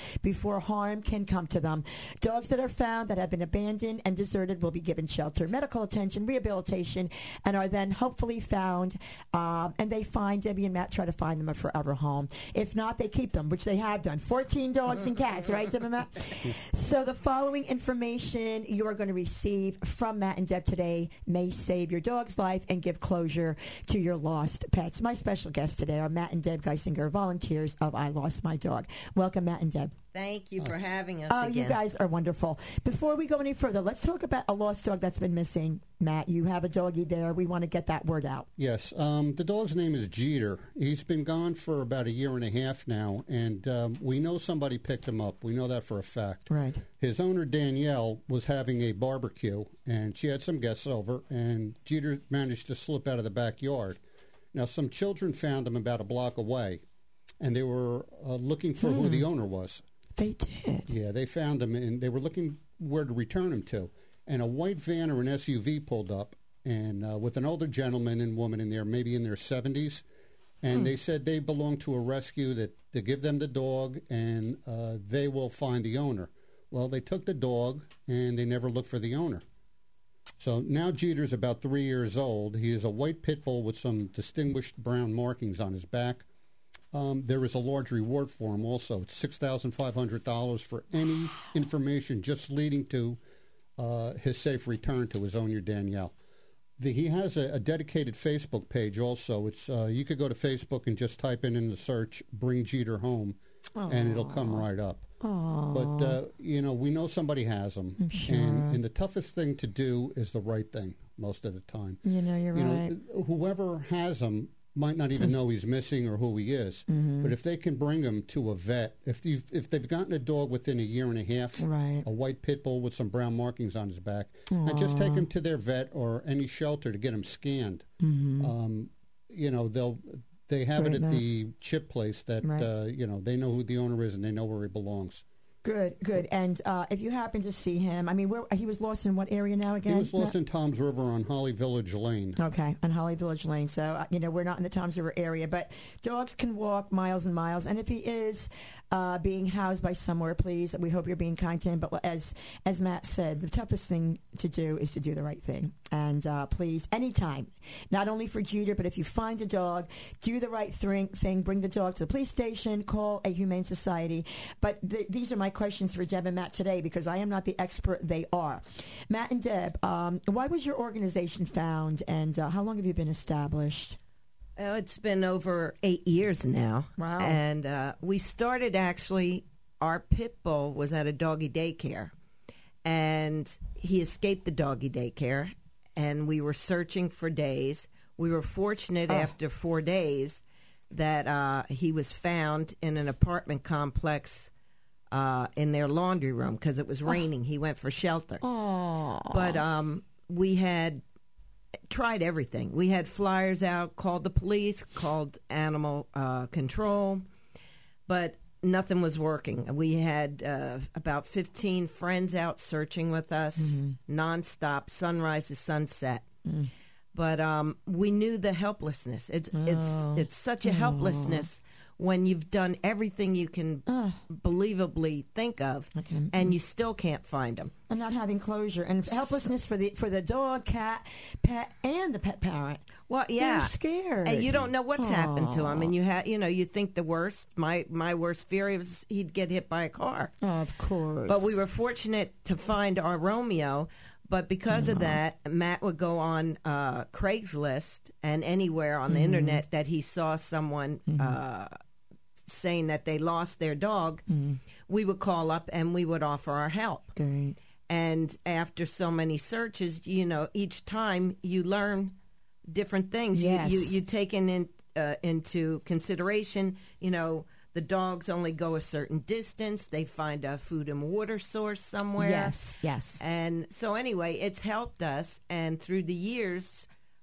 [SPEAKER 3] before harm can come to them. Dogs that are found that have been abandoned and deserted will be given shelter, medical attention, rehabilitation, and are then hopefully found. Um, and they find, Debbie and Matt try to find them a forever home. If not, they keep them, which they have done. fourteen dogs and cats, right, Debbie and Matt? So the following information you are going to receive from Matt and Deb today may save your dog's life and give closure to your lost pets. My special guests today are Matt and Deb Geisinger, volunteers of I Lost My Dog. Welcome, Matt and Deb.
[SPEAKER 2] Thank you for having us
[SPEAKER 3] Oh,
[SPEAKER 2] again.
[SPEAKER 3] you guys are wonderful. Before we go any further, let's talk about a lost dog that's been missing. Matt, you have a doggy there. We want to get that word out.
[SPEAKER 10] Yes. Um, the dog's name is Jeter. He's been gone for about a year and a half now, and um, we know somebody picked him up. We know that for a fact.
[SPEAKER 3] Right.
[SPEAKER 10] His owner, Danielle, was having a barbecue, and she had some guests over, and Jeter managed to slip out of the backyard. Now, some children found him about a block away, and they were uh, looking for
[SPEAKER 3] Hmm.
[SPEAKER 10] who the owner was.
[SPEAKER 3] They did?
[SPEAKER 10] Yeah, they found him, and they were looking where to return him to. And a white van or an S U V pulled up, and uh, with an older gentleman and woman in there, maybe in their seventies, and
[SPEAKER 3] Hmm.
[SPEAKER 10] they said they belong to a rescue, that to give them the dog, and uh, they will find the owner. Well, they took the dog, and they never looked for the owner. So now Jeter's about three years old. He is a white pit bull with some distinguished brown markings on his back. Um, there is a large reward for him also. It's six thousand five hundred dollars for any information just leading to uh, his safe return to his owner, Danielle. The, he has a, a dedicated Facebook page also. It's uh, you could go to Facebook and just type in in the search, Bring Jeter Home, and it'll come right up.
[SPEAKER 3] Aww.
[SPEAKER 10] But, uh, you know, we know somebody has them.
[SPEAKER 3] I'm sure.
[SPEAKER 10] And, and the toughest thing to do is the right thing most of the time.
[SPEAKER 3] You know, you're
[SPEAKER 10] you
[SPEAKER 3] right.
[SPEAKER 10] know, whoever has them might not even know he's missing or who he is.
[SPEAKER 3] Mhm.
[SPEAKER 10] But if they can bring him to a vet, if you've, if they've gotten a dog within a year and a half,
[SPEAKER 3] Right.
[SPEAKER 10] a white pit bull with some brown markings on his back, and just take
[SPEAKER 3] Aw.
[SPEAKER 10] him to their vet or any shelter to get him scanned.
[SPEAKER 3] Mhm.
[SPEAKER 10] Um, you know, they'll they have
[SPEAKER 3] Great,
[SPEAKER 10] it at
[SPEAKER 3] Matt.
[SPEAKER 10] the chip place that
[SPEAKER 3] Right.
[SPEAKER 10] uh, you know, they know who the owner is and they know where he belongs.
[SPEAKER 3] Good, good. And uh, if you happen to see him, I mean, where he was lost in what area now again?
[SPEAKER 10] He was lost
[SPEAKER 3] Matt?
[SPEAKER 10] in Tom's River on Holly Village Lane.
[SPEAKER 3] Okay, on Holly Village Lane. So, uh, you know, we're not in the Toms River area, but dogs can walk miles and miles. And if he is uh, being housed by somewhere, please, we hope you're being kind to him. But as as Matt said, the toughest thing to do is to do the right thing. And uh, please, anytime, not only for Jeter, but if you find a dog, do the right thing, thing bring the dog to the police station, call a humane society. But th- these are my questions for Deb and Matt today, because I am not the expert, they are. Matt and Deb, um, why was your organization found, and uh, how long have you been established?
[SPEAKER 2] Oh, it's been over eight years now.
[SPEAKER 3] Wow.
[SPEAKER 2] And uh, we started actually, our pit bull was at a doggy daycare. And he escaped the doggy daycare. And we were searching for days. We were fortunate
[SPEAKER 3] Oh.
[SPEAKER 2] after four days that uh, he was found in an apartment complex uh, in their laundry room because it was raining. He went for shelter.
[SPEAKER 3] Oh.
[SPEAKER 2] But um, we had tried everything. We had flyers out, called the police, called animal uh, control, but nothing was working. We had uh, about fifteen friends out searching with us,
[SPEAKER 3] Mm-hmm.
[SPEAKER 2] nonstop, sunrise to sunset.
[SPEAKER 3] Mm.
[SPEAKER 2] But um, we knew the helplessness. It's
[SPEAKER 3] Oh.
[SPEAKER 2] it's it's such a helplessness when you've done everything you can believably think of, and you still can't find them.
[SPEAKER 3] And not having closure and helplessness for the for the dog, cat, pet, and the pet parent.
[SPEAKER 2] Well, yeah,
[SPEAKER 3] They're scared,
[SPEAKER 2] and you don't know what's happened to him,
[SPEAKER 3] Aw.
[SPEAKER 2] and you ha- you know, you think the worst. My my worst fear was he'd get hit by a car.
[SPEAKER 3] Oh, of course.
[SPEAKER 2] But we were fortunate to find our Romeo. But because of that, Matt would go on uh, Craigslist and anywhere on the
[SPEAKER 3] Mhm.
[SPEAKER 2] internet that he saw someone uh, saying that they lost their dog. We would call up and we would offer our help.
[SPEAKER 3] Great.
[SPEAKER 2] And after so many searches, you know, each time you learn different things.
[SPEAKER 3] Yes.
[SPEAKER 2] You, you you take in, in uh, into consideration, you know, the dogs only go a certain distance. They find a food and water source somewhere.
[SPEAKER 3] Yes, yes.
[SPEAKER 2] And so anyway, it's helped us. And through the years,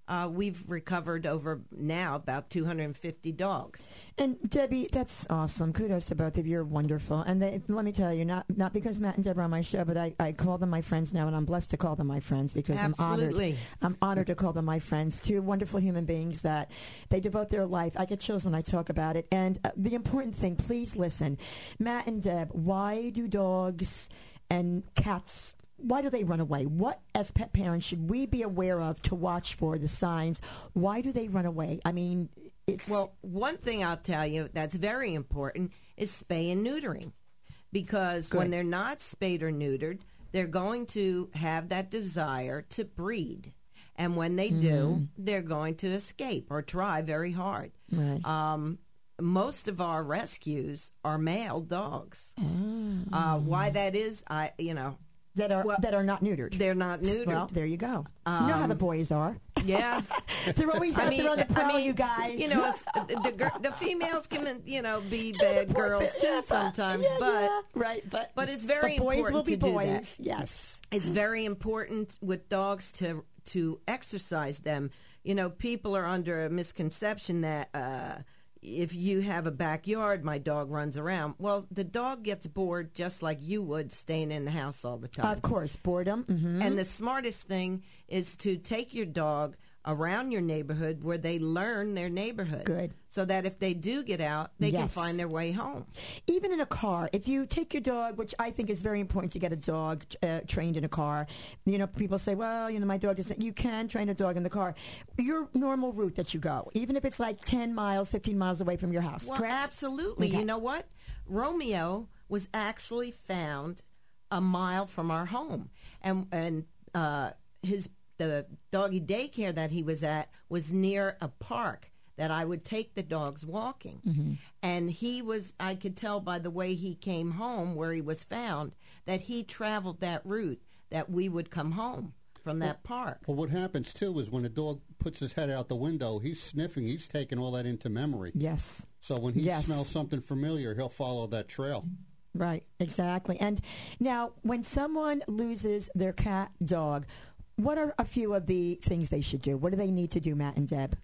[SPEAKER 2] uh, we've recovered over now about two hundred fifty dogs.
[SPEAKER 3] And Debbie, that's awesome. Kudos to both of you. You're wonderful. And they, let me tell you, not not because Matt and Deborah are on my show, but I, I call them my friends now, and I'm blessed to call them my friends because
[SPEAKER 2] Absolutely.
[SPEAKER 3] I'm honored. I'm honored to call them my friends. Two wonderful human beings that they devote their life. I get chills when I talk about it. And uh, the important thing, please listen, Matt and Deb, why do dogs and cats, why do they run away? What, as pet parents, should we be aware of to watch for the signs? Why do they run away? I mean, it's...
[SPEAKER 2] Well, one thing I'll tell you that's very important is spay and neutering. Because
[SPEAKER 3] Good.
[SPEAKER 2] when they're not spayed or neutered, they're going to have that desire to breed. And when they
[SPEAKER 3] Mm-hmm.
[SPEAKER 2] do, they're going to escape or try very hard.
[SPEAKER 3] Right.
[SPEAKER 2] Um, most of our rescues are male dogs.
[SPEAKER 3] Oh.
[SPEAKER 2] Uh, why that is, I you know...
[SPEAKER 3] That are
[SPEAKER 2] well,
[SPEAKER 3] that are not neutered.
[SPEAKER 2] They're not neutered.
[SPEAKER 3] Well, there you go.
[SPEAKER 2] Um,
[SPEAKER 3] you know how the boys are.
[SPEAKER 2] Yeah,
[SPEAKER 3] they're always out
[SPEAKER 2] I mean,
[SPEAKER 3] there on the prowl,
[SPEAKER 2] I mean,
[SPEAKER 3] you guys.
[SPEAKER 2] You know, it's, the, the the females can, you know, be bad girls too
[SPEAKER 3] yeah,
[SPEAKER 2] sometimes,
[SPEAKER 3] yeah,
[SPEAKER 2] but
[SPEAKER 3] yeah, right, but
[SPEAKER 2] but it's very
[SPEAKER 3] but boys
[SPEAKER 2] important
[SPEAKER 3] will be
[SPEAKER 2] to do
[SPEAKER 3] boys.
[SPEAKER 2] that.
[SPEAKER 3] Yes,
[SPEAKER 2] it's very important with dogs to to exercise them. You know, people are under a misconception that uh, if you have a backyard, my dog runs around. Well, the dog gets bored just like you would staying in the house all the time.
[SPEAKER 3] of course, boredom. Mm-hmm.
[SPEAKER 2] And the smartest thing is to take your dog around your neighborhood where they learn their neighborhood.
[SPEAKER 3] Good.
[SPEAKER 2] So that if they do get out, they can
[SPEAKER 3] Yes.
[SPEAKER 2] find their way home.
[SPEAKER 3] Even in a car, if you take your dog, which I think is very important to get a dog uh, trained in a car. You know, people say, well, you know, my dog doesn't. You can train a dog in the car. Your normal route that you go, even if it's like ten miles, fifteen miles away from your house,
[SPEAKER 2] Well,
[SPEAKER 3] correct?
[SPEAKER 2] absolutely.
[SPEAKER 3] Okay.
[SPEAKER 2] You know what? Romeo was actually found a mile from our home. And and uh, his the doggy daycare that he was at was near a park that I would take the dogs walking.
[SPEAKER 3] Mm-hmm.
[SPEAKER 2] And he was, I could tell by the way he came home where he was found, that he traveled that route, that we would come home from that park.
[SPEAKER 10] Well, what happens, too, is when a dog puts his head out the window, he's sniffing, he's taking all that into memory.
[SPEAKER 3] Yes.
[SPEAKER 10] So when he
[SPEAKER 3] Yes.
[SPEAKER 10] smells something familiar, he'll follow that trail.
[SPEAKER 3] Right, exactly. And now, when someone loses their cat, dog, what are a few of the things they should do? What do they need to do, Matt and Deb?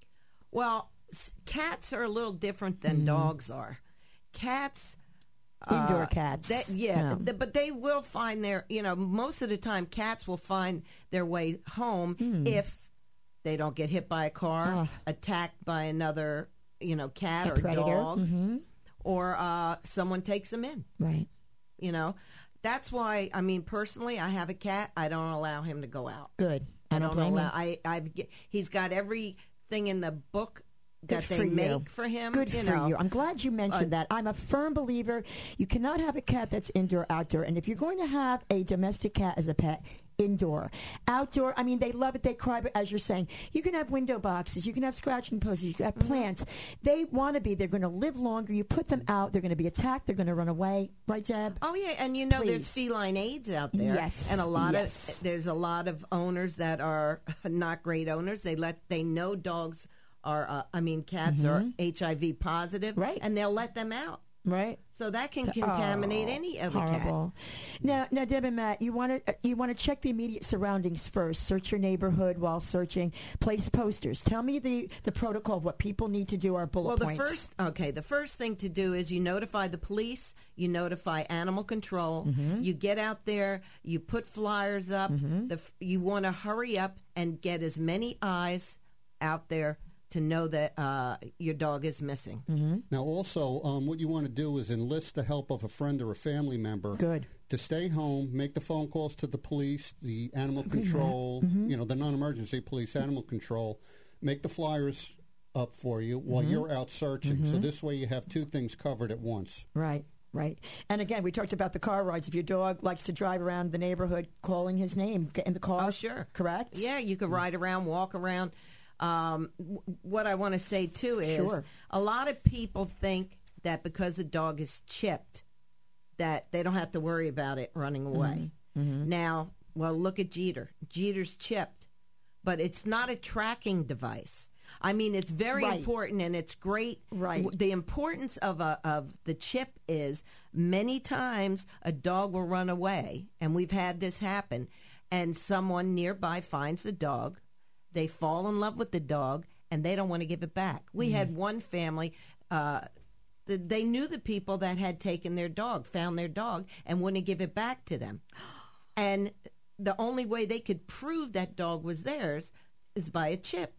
[SPEAKER 2] Well, s- cats are a little different than
[SPEAKER 3] Mm-hmm.
[SPEAKER 2] dogs are. Cats...
[SPEAKER 3] Indoor
[SPEAKER 2] uh,
[SPEAKER 3] cats.
[SPEAKER 2] they- yeah,
[SPEAKER 3] No.
[SPEAKER 2] th- but they will find their, you know, most of the time cats will find their way home
[SPEAKER 3] Hmm.
[SPEAKER 2] if they don't get hit by a car,
[SPEAKER 3] Ah.
[SPEAKER 2] attacked by another, you know, cat
[SPEAKER 3] A
[SPEAKER 2] or
[SPEAKER 3] predator.
[SPEAKER 2] dog,
[SPEAKER 3] Mm-hmm.
[SPEAKER 2] or uh, someone takes them in.
[SPEAKER 3] Right.
[SPEAKER 2] You know, that's why, I mean, personally, I have a cat. I don't allow him to go out.
[SPEAKER 3] Good. I
[SPEAKER 2] I
[SPEAKER 3] don't
[SPEAKER 2] don't
[SPEAKER 3] blame
[SPEAKER 2] allow.
[SPEAKER 3] you.
[SPEAKER 2] I, I've, g- he's got everything in the book
[SPEAKER 3] Good
[SPEAKER 2] that
[SPEAKER 3] for
[SPEAKER 2] they
[SPEAKER 3] you.
[SPEAKER 2] make for him.
[SPEAKER 3] Good
[SPEAKER 2] you
[SPEAKER 3] for
[SPEAKER 2] know.
[SPEAKER 3] you. I'm glad you mentioned
[SPEAKER 2] Uh,
[SPEAKER 3] that. I'm a firm believer you cannot have a cat that's indoor, outdoor. And if you're going to have a domestic cat as a pet, indoor. Outdoor, I mean, they love it. They cry, but as you're saying, you can have window boxes. You can have scratching posts. You can have plants. They want to be. They're going to live longer. You put them out. They're going to be attacked. They're going to run away. Right, Deb?
[SPEAKER 2] Oh yeah, and you know there's
[SPEAKER 3] Please.
[SPEAKER 2] feline aids out there.
[SPEAKER 3] Yes,
[SPEAKER 2] and a lot
[SPEAKER 3] yes.
[SPEAKER 2] of there's a lot of owners that are not great owners. They let they know dogs are. Uh, I mean, cats are H I V positive,
[SPEAKER 3] Right.
[SPEAKER 2] And they'll let them out.
[SPEAKER 3] Right.
[SPEAKER 2] So that can contaminate
[SPEAKER 3] Oh,
[SPEAKER 2] any other
[SPEAKER 3] horrible. Now, now, Deb and Matt, you want to you want to check the immediate surroundings first. Search your neighborhood while searching. Place posters. Tell me the, the protocol of what people need to do. Our bullet
[SPEAKER 2] Well, the
[SPEAKER 3] points.
[SPEAKER 2] first okay, the first thing to do is you notify the police, you notify animal control,
[SPEAKER 3] Mm-hmm.
[SPEAKER 2] you get out there, you put flyers up. The f you want to hurry up and get as many eyes out there to know that uh, your dog is missing.
[SPEAKER 3] Mm-hmm.
[SPEAKER 10] Now, also, um, what you want to do is enlist the help of a friend or a family member.
[SPEAKER 3] Good.
[SPEAKER 10] To stay home, make the phone calls to the police, the animal
[SPEAKER 3] Good, Matt.
[SPEAKER 10] control,
[SPEAKER 3] Mhm.
[SPEAKER 10] you know, the non-emergency police, animal control. Make the flyers up for you while
[SPEAKER 3] Mhm.
[SPEAKER 10] you're out searching. So
[SPEAKER 3] Mhm.
[SPEAKER 10] this way you have two things covered at once.
[SPEAKER 3] Right. Right. And again, we talked about the car rides. If your dog likes to drive around the neighborhood calling his name, get in the car.
[SPEAKER 2] Oh, sure.
[SPEAKER 3] Correct?
[SPEAKER 2] Yeah, you could ride around, walk around. Um, w- what I want to say, too, is
[SPEAKER 3] Sure.
[SPEAKER 2] a lot of people think that because a dog is chipped, that they don't have to worry about it running away.
[SPEAKER 3] Mhm.
[SPEAKER 2] Now, well, look at Jeter. Jeter's chipped, but it's not a tracking device. I mean, it's very
[SPEAKER 3] Right.
[SPEAKER 2] important and it's great.
[SPEAKER 3] Right.
[SPEAKER 2] W- The importance of a of the chip is many times a dog will run away, and we've had this happen, and someone nearby finds the dog, they fall in love with the dog, and they don't want to give it back. We mm. had one family, uh, the, they knew the people that had taken their dog, found their dog, and wouldn't give it back to them. And the only way they could prove that dog was theirs is by a chip.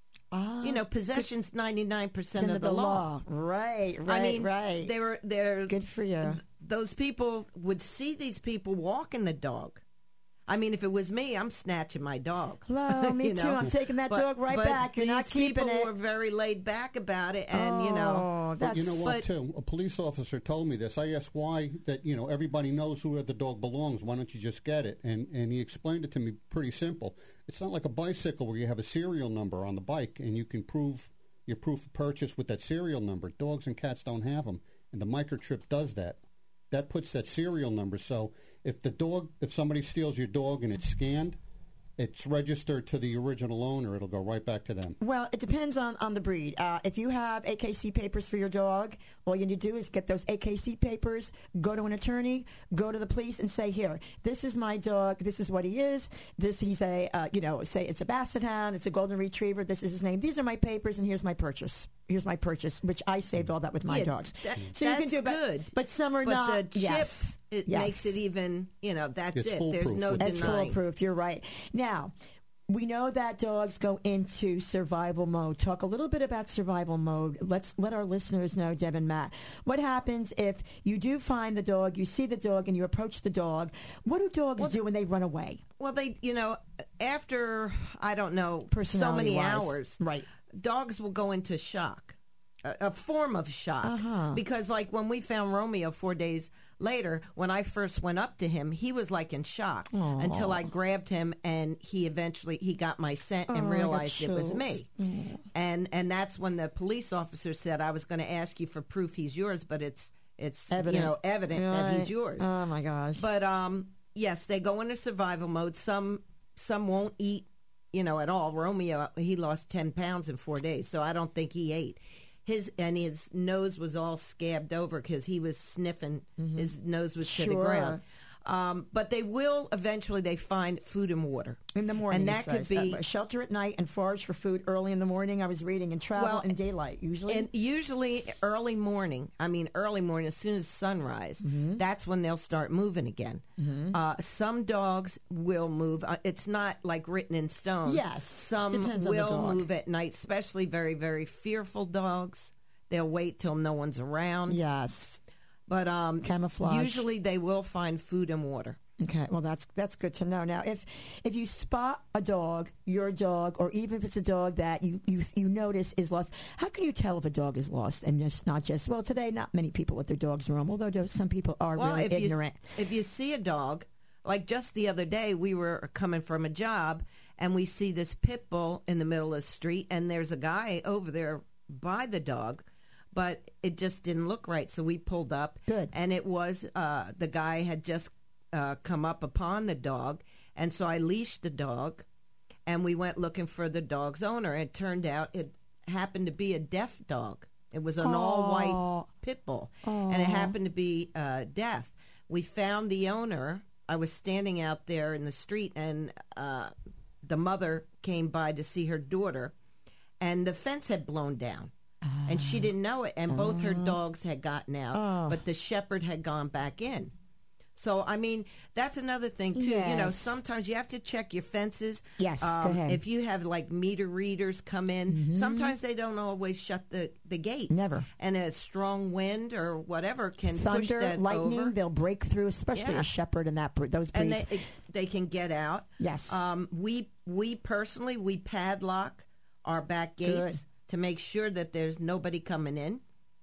[SPEAKER 3] Ah,
[SPEAKER 2] you know, possession's ninety-nine percent of,
[SPEAKER 3] of
[SPEAKER 2] the,
[SPEAKER 3] the
[SPEAKER 2] law.
[SPEAKER 3] law. Right, right,
[SPEAKER 2] I mean,
[SPEAKER 3] right.
[SPEAKER 2] They were, they're,
[SPEAKER 3] good for you.
[SPEAKER 2] Those people would see these people walking the dog. I mean, if it was me, I'm snatching my dog.
[SPEAKER 3] Hello, me
[SPEAKER 2] you
[SPEAKER 3] too.
[SPEAKER 2] know?
[SPEAKER 3] I'm taking that
[SPEAKER 2] but,
[SPEAKER 3] dog right
[SPEAKER 2] but
[SPEAKER 3] back. You're
[SPEAKER 2] these
[SPEAKER 3] not keeping
[SPEAKER 2] people
[SPEAKER 3] it.
[SPEAKER 2] were very laid back about it, and
[SPEAKER 3] oh,
[SPEAKER 2] you know.
[SPEAKER 10] But you know what,
[SPEAKER 2] but,
[SPEAKER 10] too? A police officer told me this. I asked why that, you know, everybody knows who the dog belongs. Why don't you just get it? And and he explained it to me pretty simple. It's not like a bicycle where you have a serial number on the bike and you can prove your proof of purchase with that serial number. Dogs and cats don't have them, and the microchip does that. That puts that serial number. So if the dog, if somebody steals your dog and it's scanned, it's registered to the original owner. It'll go right back to them.
[SPEAKER 3] Well, it depends on, on the breed. Uh, if you have A K C papers for your dog, all you need to do is get those A K C papers, go to an attorney, go to the police, and say, here, this is my dog. This is what he is. This he's a, uh, you know, say it's a Basset Hound. It's a Golden Retriever. This is his name. These are my papers, and here's my purchase. Here's my purchase, which I saved all that with my
[SPEAKER 2] yeah,
[SPEAKER 3] dogs.
[SPEAKER 2] That,
[SPEAKER 3] so
[SPEAKER 2] that's
[SPEAKER 3] you can do, but,
[SPEAKER 2] good.
[SPEAKER 3] But some are
[SPEAKER 2] but
[SPEAKER 3] not.
[SPEAKER 2] the chip,
[SPEAKER 3] yes.
[SPEAKER 2] it
[SPEAKER 3] yes.
[SPEAKER 2] makes it even, you know, that's
[SPEAKER 10] it's
[SPEAKER 2] it. There's no denying.
[SPEAKER 3] It's foolproof. You're right. Now, we know that dogs go into survival mode. Talk a little bit about survival mode. Let's let our listeners know, Deb and Matt. What happens if you do find the dog, you see the dog, and you approach the dog? What do dogs well, do when they run away?
[SPEAKER 2] Well, they, you know, after, I don't know, so many hours,
[SPEAKER 3] right.
[SPEAKER 2] dogs will go into shock. A, a form of shock.
[SPEAKER 3] Uh-huh.
[SPEAKER 2] Because, like, when we found Romeo four days later, when I first went up to him, he was, like, in shock.
[SPEAKER 3] Aww.
[SPEAKER 2] Until I grabbed him, and he eventually, he got my scent and
[SPEAKER 3] oh,
[SPEAKER 2] realized it was me.
[SPEAKER 3] Mm.
[SPEAKER 2] And and that's when the police officer said, I was going to ask you for proof he's yours, but it's, it's
[SPEAKER 3] evident.
[SPEAKER 2] you know, evident
[SPEAKER 3] right.
[SPEAKER 2] that he's yours.
[SPEAKER 3] Oh, my gosh.
[SPEAKER 2] But, um, yes, they go into survival mode. Some Some won't eat, you know, at all. Romeo, he lost ten pounds in four days, so I don't think he ate. His and his nose was all scabbed over because he was sniffing. Mm-hmm. His nose was
[SPEAKER 3] sure.
[SPEAKER 2] to the ground. Um, but they will eventually. They find food and water
[SPEAKER 3] in the morning,
[SPEAKER 2] and that could be
[SPEAKER 3] uh, shelter at night and forage for food early in the morning. I was reading and travel
[SPEAKER 2] well,
[SPEAKER 3] in daylight usually.
[SPEAKER 2] And usually early morning. I mean early morning, as soon as sunrise.
[SPEAKER 3] Mm-hmm.
[SPEAKER 2] That's when they'll start moving again.
[SPEAKER 3] Mm-hmm.
[SPEAKER 2] Uh, some dogs will move. Uh, it's not like written in stone.
[SPEAKER 3] Yes,
[SPEAKER 2] some
[SPEAKER 3] depends on the
[SPEAKER 2] will
[SPEAKER 3] dog.
[SPEAKER 2] move at night, especially very very fearful dogs. They'll wait till no one's around.
[SPEAKER 3] Yes.
[SPEAKER 2] But um,
[SPEAKER 3] camouflage.
[SPEAKER 2] Usually they will find food and water.
[SPEAKER 3] Okay, well that's that's good to know. Now, if if you spot a dog, your dog, or even if it's a dog that you you you notice is lost, how can you tell if a dog is lost and just not just well today? Not many people with their dogs roam, although some people are
[SPEAKER 2] well,
[SPEAKER 3] really
[SPEAKER 2] if
[SPEAKER 3] ignorant.
[SPEAKER 2] You, if you see a dog, like just the other day, we were coming from a job and we see this pit bull in the middle of the street, and there's a guy over there by the dog. But it just didn't look right, so we pulled up.
[SPEAKER 3] Good.
[SPEAKER 2] And it was, uh, the guy had just uh, come up upon the dog, and so I leashed the dog, and we went looking for the dog's owner. It turned out it happened to be a deaf dog. It was an
[SPEAKER 3] Aww.
[SPEAKER 2] all-white pit bull,
[SPEAKER 3] Aww.
[SPEAKER 2] and it happened to be uh, deaf. We found the owner. I was standing out there in the street, and uh, the mother came by to see her daughter, and the fence had blown down. And she didn't know it, and both her dogs had gotten out,
[SPEAKER 3] oh.
[SPEAKER 2] but the shepherd had gone back in. So, I mean, that's another thing, too.
[SPEAKER 3] Yes.
[SPEAKER 2] You know, sometimes you have to check your fences.
[SPEAKER 3] Yes,
[SPEAKER 2] um,
[SPEAKER 3] go ahead.
[SPEAKER 2] If you have, like, meter readers come in,
[SPEAKER 3] mm-hmm.
[SPEAKER 2] sometimes they don't always shut the, the gates.
[SPEAKER 3] Never.
[SPEAKER 2] And a strong wind or whatever can
[SPEAKER 3] Thunder,
[SPEAKER 2] push that
[SPEAKER 3] lightning,
[SPEAKER 2] over.
[SPEAKER 3] They'll break through, especially
[SPEAKER 2] Yeah.
[SPEAKER 3] a shepherd and that those breeds.
[SPEAKER 2] And they, they can get out.
[SPEAKER 3] Yes.
[SPEAKER 2] Um, we, we personally, we padlock our back gates.
[SPEAKER 3] Good.
[SPEAKER 2] To make sure that there's nobody coming in.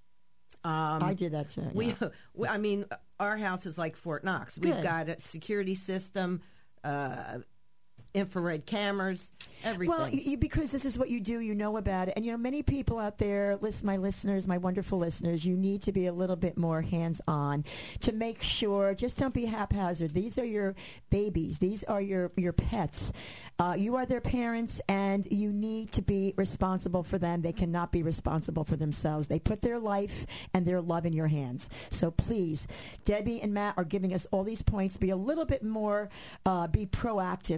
[SPEAKER 2] Um,
[SPEAKER 3] I did that too.
[SPEAKER 2] We,
[SPEAKER 3] yeah.
[SPEAKER 2] we, I mean, our house is like Fort Knox.
[SPEAKER 3] Good.
[SPEAKER 2] We've got a security system, uh, infrared cameras, everything.
[SPEAKER 3] Well, you, because this is what you do, you know about it. And, you know, many people out there, listen, my listeners, my wonderful listeners, you need to be a little bit more hands-on to make sure, just don't be haphazard. These are your babies. These are your, your pets. Uh, you are their parents, and you need to be responsible for them. They cannot be responsible for themselves. They put their life and their love in your hands. So please, Debbie and Matt are giving us all these points. Be a little bit more, uh, be proactive, please.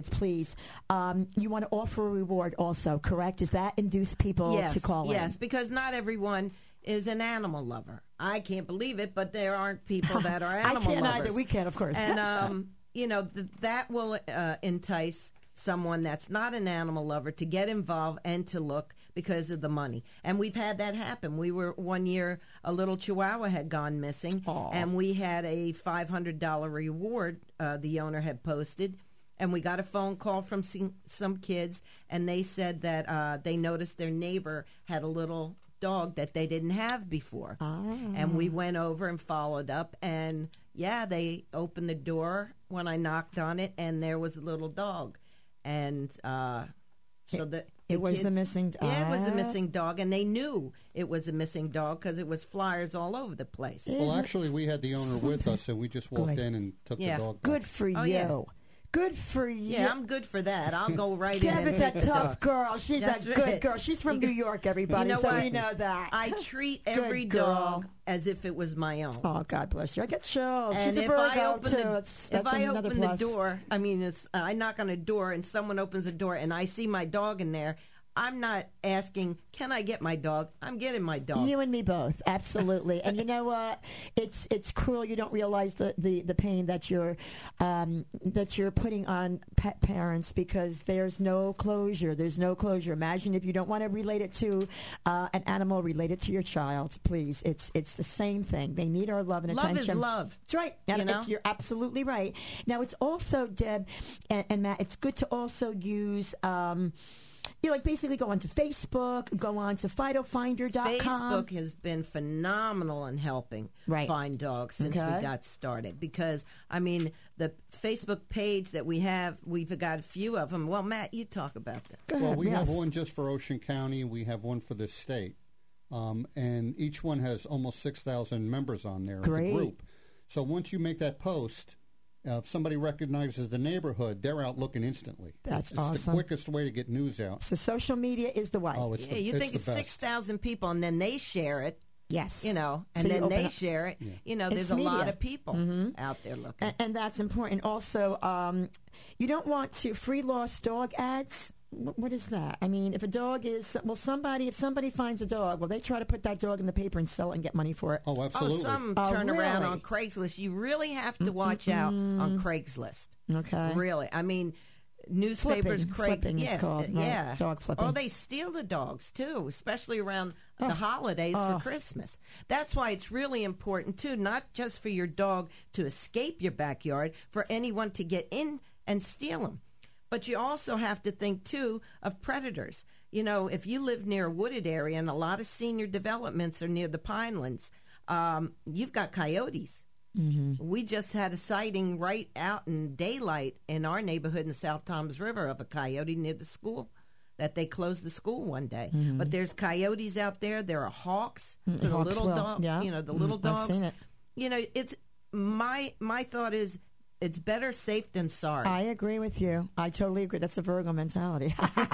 [SPEAKER 3] stories, um, you want to offer a reward also, correct? Does that induce people
[SPEAKER 2] yes,
[SPEAKER 3] to call
[SPEAKER 2] yes,
[SPEAKER 3] in?
[SPEAKER 2] Yes, because not everyone is an animal lover. I can't believe it, but there aren't people that are animal
[SPEAKER 3] I can't
[SPEAKER 2] lovers.
[SPEAKER 3] either. We can, of course.
[SPEAKER 2] And, um, you know, th- that will uh, entice someone that's not an animal lover to get involved and to look because of the money. And we've had that happen. We were one year, a little Chihuahua had gone missing,
[SPEAKER 3] Aww.
[SPEAKER 2] and we had a five hundred dollars reward uh, the owner had posted. And we got a phone call from some, some kids, and they said that uh, they noticed their neighbor had a little dog that they didn't have before.
[SPEAKER 3] Ah.
[SPEAKER 2] And we went over and followed up, and yeah, they opened the door when I knocked on it, and there was a little dog. And uh, so the, the
[SPEAKER 3] it was
[SPEAKER 2] kids,
[SPEAKER 3] the missing dog.
[SPEAKER 2] Yeah, it was a missing dog, and they knew it was a missing dog because it was flyers all over the place.
[SPEAKER 10] Well, actually, we had the owner with us, and we just walked
[SPEAKER 3] Good.
[SPEAKER 10] in and took
[SPEAKER 2] Yeah.
[SPEAKER 10] the dog back.
[SPEAKER 3] Good for
[SPEAKER 2] Oh,
[SPEAKER 3] you.
[SPEAKER 2] yeah.
[SPEAKER 3] Good for you.
[SPEAKER 2] Yeah, I'm good for that. I'll go right
[SPEAKER 3] Deb
[SPEAKER 2] in.
[SPEAKER 3] is
[SPEAKER 2] and
[SPEAKER 3] a
[SPEAKER 2] take the
[SPEAKER 3] tough
[SPEAKER 2] dog.
[SPEAKER 3] girl. She's
[SPEAKER 2] That's
[SPEAKER 3] a good
[SPEAKER 2] right.
[SPEAKER 3] girl. She's from New York, everybody,
[SPEAKER 2] You know
[SPEAKER 3] so
[SPEAKER 2] what?
[SPEAKER 3] we know that.
[SPEAKER 2] I treat
[SPEAKER 3] Good
[SPEAKER 2] every
[SPEAKER 3] girl.
[SPEAKER 2] dog as if it was my own.
[SPEAKER 3] Oh, God bless you. I get chills.
[SPEAKER 2] And
[SPEAKER 3] She's a
[SPEAKER 2] if
[SPEAKER 3] Virgo,
[SPEAKER 2] I open
[SPEAKER 3] too.
[SPEAKER 2] the,
[SPEAKER 3] That's-
[SPEAKER 2] if
[SPEAKER 3] that's
[SPEAKER 2] I
[SPEAKER 3] another
[SPEAKER 2] open
[SPEAKER 3] plus.
[SPEAKER 2] the door, I mean, it's, I knock on a door and someone opens the door and I see my dog in there, I'm not asking, can I get my dog? I'm getting my dog.
[SPEAKER 3] You and me both, absolutely. And you know what? It's it's cruel. You don't realize the, the, the pain that you're um, that you're putting on pet parents because there's no closure. There's no closure. Imagine if you don't want to relate it to uh, an animal, relate it to your child. Please, it's it's the same thing. They need our love and
[SPEAKER 2] Love
[SPEAKER 3] attention.
[SPEAKER 2] is love.
[SPEAKER 3] That's right.
[SPEAKER 2] You
[SPEAKER 3] And
[SPEAKER 2] know?
[SPEAKER 3] it's- you're absolutely right. Now it's also Deb and, and Matt. It's good to also use. Um, You know, like basically go onto Facebook, go on to Fido Finder dot com.
[SPEAKER 2] Facebook has been phenomenal in helping
[SPEAKER 3] Right.
[SPEAKER 2] find dogs since
[SPEAKER 3] Okay.
[SPEAKER 2] we got started. Because, I mean, the Facebook page that we have, we've got a few of them. Well, Matt, you talk about that.
[SPEAKER 3] Go
[SPEAKER 10] Well,
[SPEAKER 3] ahead,
[SPEAKER 10] we have
[SPEAKER 3] yes.
[SPEAKER 10] one just for Ocean County. We have one for the state. Um, and each one has almost six thousand members on there
[SPEAKER 3] Great.
[SPEAKER 10] of the group. So once you make that post, uh, if somebody recognizes the neighborhood, they're out looking instantly.
[SPEAKER 3] That's
[SPEAKER 10] it's
[SPEAKER 3] awesome.
[SPEAKER 10] the quickest way to get news out.
[SPEAKER 3] So social media is the way.
[SPEAKER 10] Oh, it's
[SPEAKER 2] Yeah,
[SPEAKER 10] the,
[SPEAKER 2] you
[SPEAKER 10] it's
[SPEAKER 2] think
[SPEAKER 10] the
[SPEAKER 2] it's
[SPEAKER 10] best.
[SPEAKER 2] six thousand people, and then they share it.
[SPEAKER 3] Yes.
[SPEAKER 2] You know, and
[SPEAKER 3] So you
[SPEAKER 2] then
[SPEAKER 3] open
[SPEAKER 2] they
[SPEAKER 3] up-
[SPEAKER 2] share it.
[SPEAKER 10] Yeah.
[SPEAKER 2] You know,
[SPEAKER 3] It's
[SPEAKER 2] there's a lot
[SPEAKER 3] media.
[SPEAKER 2] of people
[SPEAKER 3] Mhm.
[SPEAKER 2] out there looking.
[SPEAKER 3] And, and that's important. Also, um, you don't want to free lost dog ads. Wh- What is that? I mean, if a dog is well, somebody if somebody finds a dog, well, they try to put that dog in the paper and sell it and get money for it.
[SPEAKER 10] Oh, absolutely.
[SPEAKER 2] Oh, some
[SPEAKER 3] Oh,
[SPEAKER 2] turn around
[SPEAKER 3] really?
[SPEAKER 2] on Craigslist. You really have to watch out on Craigslist.
[SPEAKER 3] Okay.
[SPEAKER 2] Really. I mean, newspapers,
[SPEAKER 3] Flipping.
[SPEAKER 2] Craigslist.
[SPEAKER 3] Flipping,
[SPEAKER 2] yeah,
[SPEAKER 3] it's called,
[SPEAKER 2] uh,
[SPEAKER 3] right?
[SPEAKER 2] yeah.
[SPEAKER 3] Dog flipping.
[SPEAKER 2] Oh, they steal the dogs, too, especially around
[SPEAKER 3] Oh.
[SPEAKER 2] the holidays
[SPEAKER 3] Oh.
[SPEAKER 2] for Christmas. That's why it's really important, too, not just for your dog to escape your backyard, for anyone to get in and steal them. But you also have to think, too, of predators. You know, if you live near a wooded area, and a lot of senior developments are near the Pinelands, um, you've got coyotes.
[SPEAKER 3] Mm-hmm.
[SPEAKER 2] We just had a sighting right out in daylight in our neighborhood in South Toms River of a coyote near the school that they closed the school one day.
[SPEAKER 3] Mhm.
[SPEAKER 2] But there's coyotes out there. There are hawks
[SPEAKER 3] Mm,
[SPEAKER 2] for the
[SPEAKER 3] hawks
[SPEAKER 2] little
[SPEAKER 3] will,
[SPEAKER 2] dogs.
[SPEAKER 3] yeah.
[SPEAKER 2] You know, the
[SPEAKER 3] Mm,
[SPEAKER 2] little
[SPEAKER 3] I've
[SPEAKER 2] dogs.
[SPEAKER 3] seen it.
[SPEAKER 2] You know, it's my my thought is it's better safe than sorry.
[SPEAKER 3] I agree with you. I totally agree. That's a Virgo mentality.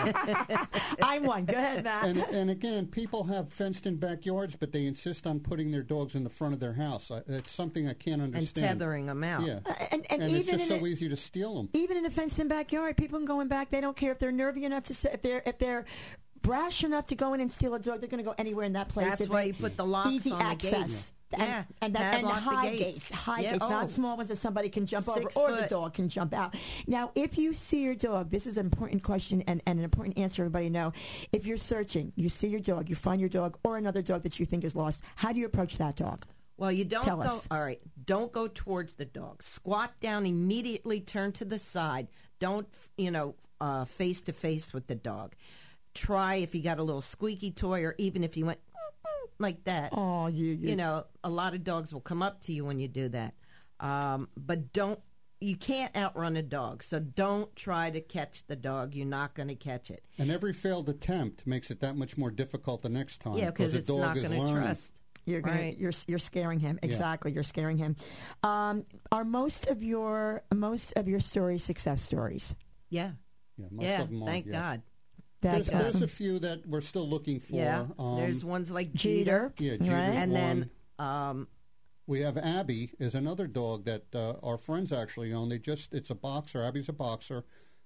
[SPEAKER 3] I'm one. Go ahead, Matt.
[SPEAKER 10] And, and again, people have fenced-in backyards, but they insist on putting their dogs in the front of their house. I, it's something I can't
[SPEAKER 2] and
[SPEAKER 10] understand.
[SPEAKER 2] tethering them out.
[SPEAKER 10] Yeah,
[SPEAKER 3] Uh, and, and,
[SPEAKER 10] and
[SPEAKER 3] even
[SPEAKER 10] it's just
[SPEAKER 3] in
[SPEAKER 10] so
[SPEAKER 3] a-
[SPEAKER 10] easy to steal them.
[SPEAKER 3] Even in a fenced-in backyard, people can go in back. They don't care if they're nervy enough to say if they're if they're brash enough to go in and steal a dog. They're going to go anywhere in that place.
[SPEAKER 2] That's
[SPEAKER 3] If
[SPEAKER 2] why
[SPEAKER 3] they-
[SPEAKER 2] you put the locks
[SPEAKER 3] easy
[SPEAKER 2] on the
[SPEAKER 3] access.
[SPEAKER 2] gates.
[SPEAKER 3] And,
[SPEAKER 2] Yeah,
[SPEAKER 3] and, that, and
[SPEAKER 2] padlock the
[SPEAKER 3] high
[SPEAKER 2] gates.
[SPEAKER 3] gates, high
[SPEAKER 2] Yeah,
[SPEAKER 3] gates,
[SPEAKER 2] oh.
[SPEAKER 3] not small ones that somebody can jump
[SPEAKER 2] Six
[SPEAKER 3] over or the
[SPEAKER 2] foot.
[SPEAKER 3] dog can jump out. Now, if you see your dog, this is an important question and, and an important answer everybody know. If you're searching, you see your dog, you find your dog or another dog that you think is lost, how do you approach that dog?
[SPEAKER 2] Well, you don't
[SPEAKER 3] Tell
[SPEAKER 2] go.
[SPEAKER 3] us.
[SPEAKER 2] All right, don't go towards the dog. Squat down immediately. Turn to the side. Don't you know uh, face to face with the dog. Try if you got a little squeaky toy, or even if you went like that.
[SPEAKER 3] Oh, you, you,
[SPEAKER 2] You know, a lot of dogs will come up to you when you do that. Um, but don't. You can't outrun a dog, so don't try to catch the dog. You're not going to catch it.
[SPEAKER 10] And every failed attempt makes it that much more difficult the next time.
[SPEAKER 2] Yeah, because
[SPEAKER 10] the
[SPEAKER 2] it's
[SPEAKER 10] dog
[SPEAKER 2] not
[SPEAKER 10] is
[SPEAKER 2] going to
[SPEAKER 10] learning.
[SPEAKER 2] trust.
[SPEAKER 3] You're gonna,
[SPEAKER 2] Right.
[SPEAKER 3] you're you're scaring him.
[SPEAKER 10] Yeah.
[SPEAKER 3] Exactly, you're scaring him. Um, are most of your most of your stories success stories?
[SPEAKER 2] Yeah.
[SPEAKER 10] Yeah, most
[SPEAKER 2] yeah.
[SPEAKER 10] of them are,
[SPEAKER 2] Thank
[SPEAKER 10] yes.
[SPEAKER 2] God.
[SPEAKER 3] That's
[SPEAKER 10] There's, there's
[SPEAKER 3] awesome.
[SPEAKER 10] a few that we're still looking for.
[SPEAKER 2] Yeah.
[SPEAKER 10] Um,
[SPEAKER 2] There's ones like
[SPEAKER 3] Jeter.
[SPEAKER 2] Jeter.
[SPEAKER 10] Yeah, Jeter's
[SPEAKER 3] Right.
[SPEAKER 2] And
[SPEAKER 10] one.
[SPEAKER 2] then um,
[SPEAKER 10] We have Abby is another dog that uh, our friends actually own. They just it's a boxer. Abby's a boxer.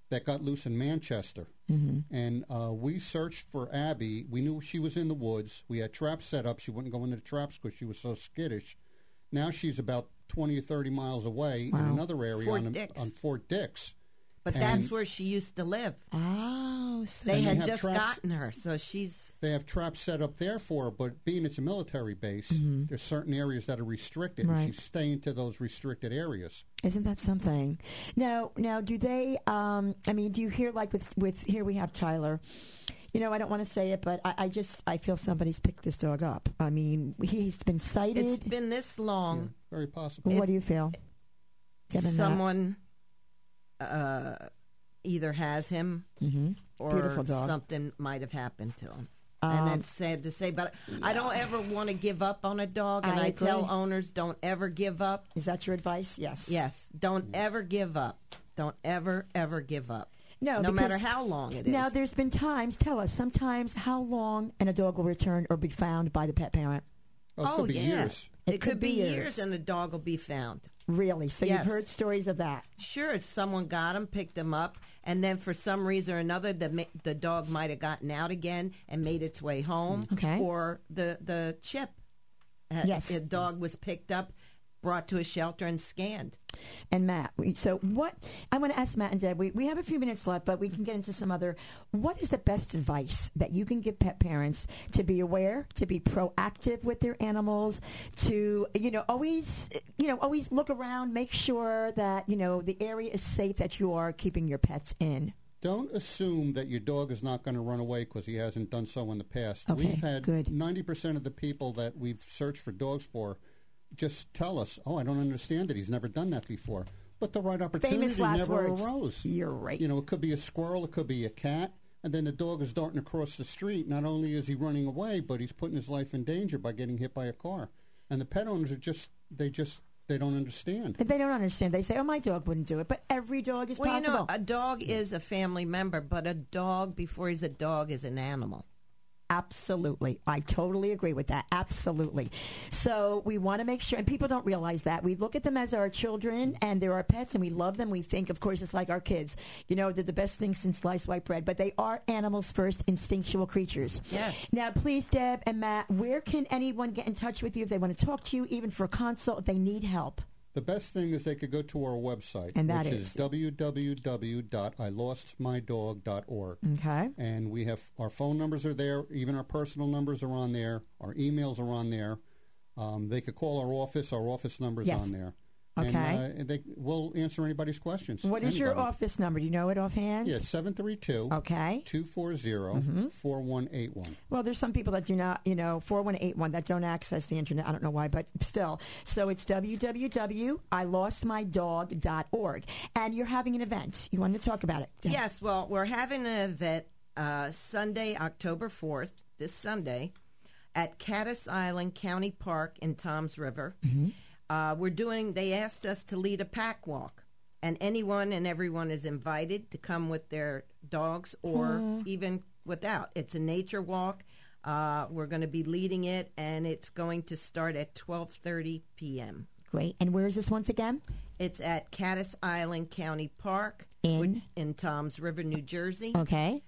[SPEAKER 10] that got loose in Manchester.
[SPEAKER 3] Mm-hmm.
[SPEAKER 10] And uh, we searched for Abby. We knew she was in the woods. We had traps set up. She wouldn't go into the traps because she was so skittish. Now she's about twenty or thirty miles away
[SPEAKER 3] Wow.
[SPEAKER 10] in another area
[SPEAKER 2] Fort
[SPEAKER 10] on,
[SPEAKER 2] Dix.
[SPEAKER 10] on Fort Dix.
[SPEAKER 2] But
[SPEAKER 10] And-
[SPEAKER 2] that's where she used to live.
[SPEAKER 3] Oh, so
[SPEAKER 2] They
[SPEAKER 10] And
[SPEAKER 2] had
[SPEAKER 10] have
[SPEAKER 2] just
[SPEAKER 10] traps-
[SPEAKER 2] gotten her, so she's...
[SPEAKER 10] They have traps set up there for her, but being it's a military base,
[SPEAKER 3] Mhm.
[SPEAKER 10] there's certain areas that are restricted,
[SPEAKER 3] Right.
[SPEAKER 10] and she's staying to those restricted areas.
[SPEAKER 3] Isn't that something? Now, now, do they? Um, I mean, do you hear like with with here we have Tyler? You know, I don't want to say it, but I, I just I feel somebody's picked this dog up. I mean, he's been sighted.
[SPEAKER 2] It's been this long.
[SPEAKER 10] Very possible.
[SPEAKER 3] What do you feel? Deb and Matt?
[SPEAKER 2] Someone uh, either has him
[SPEAKER 3] Mhm.
[SPEAKER 2] or
[SPEAKER 3] Beautiful dog.
[SPEAKER 2] something might have happened to him.
[SPEAKER 3] Um,
[SPEAKER 2] and it's sad to say, but I don't ever want to give up on a dog, and
[SPEAKER 3] I
[SPEAKER 2] I, tell
[SPEAKER 3] agree.
[SPEAKER 2] owners, don't ever give up.
[SPEAKER 3] Is that your advice? Yes.
[SPEAKER 2] Yes. Don't ever give up. Don't ever, ever give up.
[SPEAKER 3] No,
[SPEAKER 2] no matter
[SPEAKER 3] because-
[SPEAKER 2] how long it is.
[SPEAKER 3] Now, there's been times. Tell us sometimes how long and a dog will return or be found by the pet parent.
[SPEAKER 10] Oh, it could be
[SPEAKER 2] yeah.
[SPEAKER 10] years.
[SPEAKER 2] It, could, be years. and the dog will be found.
[SPEAKER 3] Really? So
[SPEAKER 2] Yes.
[SPEAKER 3] you've heard stories of that?
[SPEAKER 2] Sure, someone got him, picked him up, and then for some reason or another, the ma- the dog might have gotten out again and made its way home.
[SPEAKER 3] Okay.
[SPEAKER 2] Or the the chip, uh,
[SPEAKER 3] Yes.
[SPEAKER 2] the dog was picked up, brought to a shelter, and scanned.
[SPEAKER 3] And Matt, we, so what? I want to ask Matt and Deb. We we have a few minutes left, but we can get into some other. What is the best advice that you can give pet parents to be aware, to be proactive with their animals, to you know always you know always look around, make sure that you know the area is safe that you are keeping your pets in.
[SPEAKER 10] Don't assume that your dog is not going to run away because he hasn't done so in the past.
[SPEAKER 3] Okay,
[SPEAKER 10] we've had
[SPEAKER 3] good.
[SPEAKER 10] ninety percent of the people that we've searched for dogs for just tell us, oh, I don't understand it. He's never done that before. But the right opportunity
[SPEAKER 3] Famous last
[SPEAKER 10] never
[SPEAKER 3] words.
[SPEAKER 10] arose.
[SPEAKER 3] You're right.
[SPEAKER 10] You know, it could be a squirrel, it could be a cat, and then the dog is darting across the street. Not only is he running away, but he's putting his life in danger by getting hit by a car. And the pet owners are just, they just, they don't understand.
[SPEAKER 3] They don't understand. They say, "Oh, my dog wouldn't do it," but every dog is
[SPEAKER 2] Well,
[SPEAKER 3] possible.
[SPEAKER 2] you know, a dog is a family member, but a dog, before he's a dog, is an animal.
[SPEAKER 3] Absolutely. I totally agree with that. Absolutely. So we want to make sure, and people don't realize that. We look at them as our children, and they're our pets, and we love them. We think, of course, it's like our kids. You know, they're the best thing since sliced white bread, but they are animals first, instinctual creatures.
[SPEAKER 2] Yes.
[SPEAKER 3] Now, please, Deb and Matt, where can anyone get in touch with you if they want to talk to you, even for a consult, if they need help?
[SPEAKER 10] The best thing is they could go to our website,
[SPEAKER 3] And that
[SPEAKER 10] which
[SPEAKER 3] is?
[SPEAKER 10] is w w w dot i lost my dog dot org.
[SPEAKER 3] Okay.
[SPEAKER 10] And we have our phone numbers are there. Even our personal numbers are on there. Our emails are on there. Um, they could call our office. Our office number is
[SPEAKER 3] Yes.
[SPEAKER 10] on there.
[SPEAKER 3] Okay.
[SPEAKER 10] And uh, they, we'll answer anybody's questions.
[SPEAKER 3] What is your
[SPEAKER 10] Anybody.
[SPEAKER 3] office number? Do you know it offhand?
[SPEAKER 10] Yeah, seven three two,
[SPEAKER 3] Okay.
[SPEAKER 10] two four zero, four one eight one.
[SPEAKER 3] Well, there's some people that do not, you know, four one eight one that don't access the internet. I don't know why, but still. So it's w w w dot i lost my dog dot org. And you're having an event. You wanted to talk about it.
[SPEAKER 2] Yes, well, we're having an event uh, Sunday, October fourth, this Sunday, at Caddis Island County Park in Toms River.
[SPEAKER 3] Mm-hmm.
[SPEAKER 2] Uh, we're doing, they asked us to lead a pack walk, and anyone and everyone is invited to come with their dogs or
[SPEAKER 3] Aw.
[SPEAKER 2] even without. It's a nature walk. Uh, we're going to be leading it, and it's going to start at twelve thirty p.m.
[SPEAKER 3] Great. And where is this once again?
[SPEAKER 2] It's at Caddis Island County Park
[SPEAKER 3] In?
[SPEAKER 2] in Toms River, New Jersey.
[SPEAKER 3] Okay.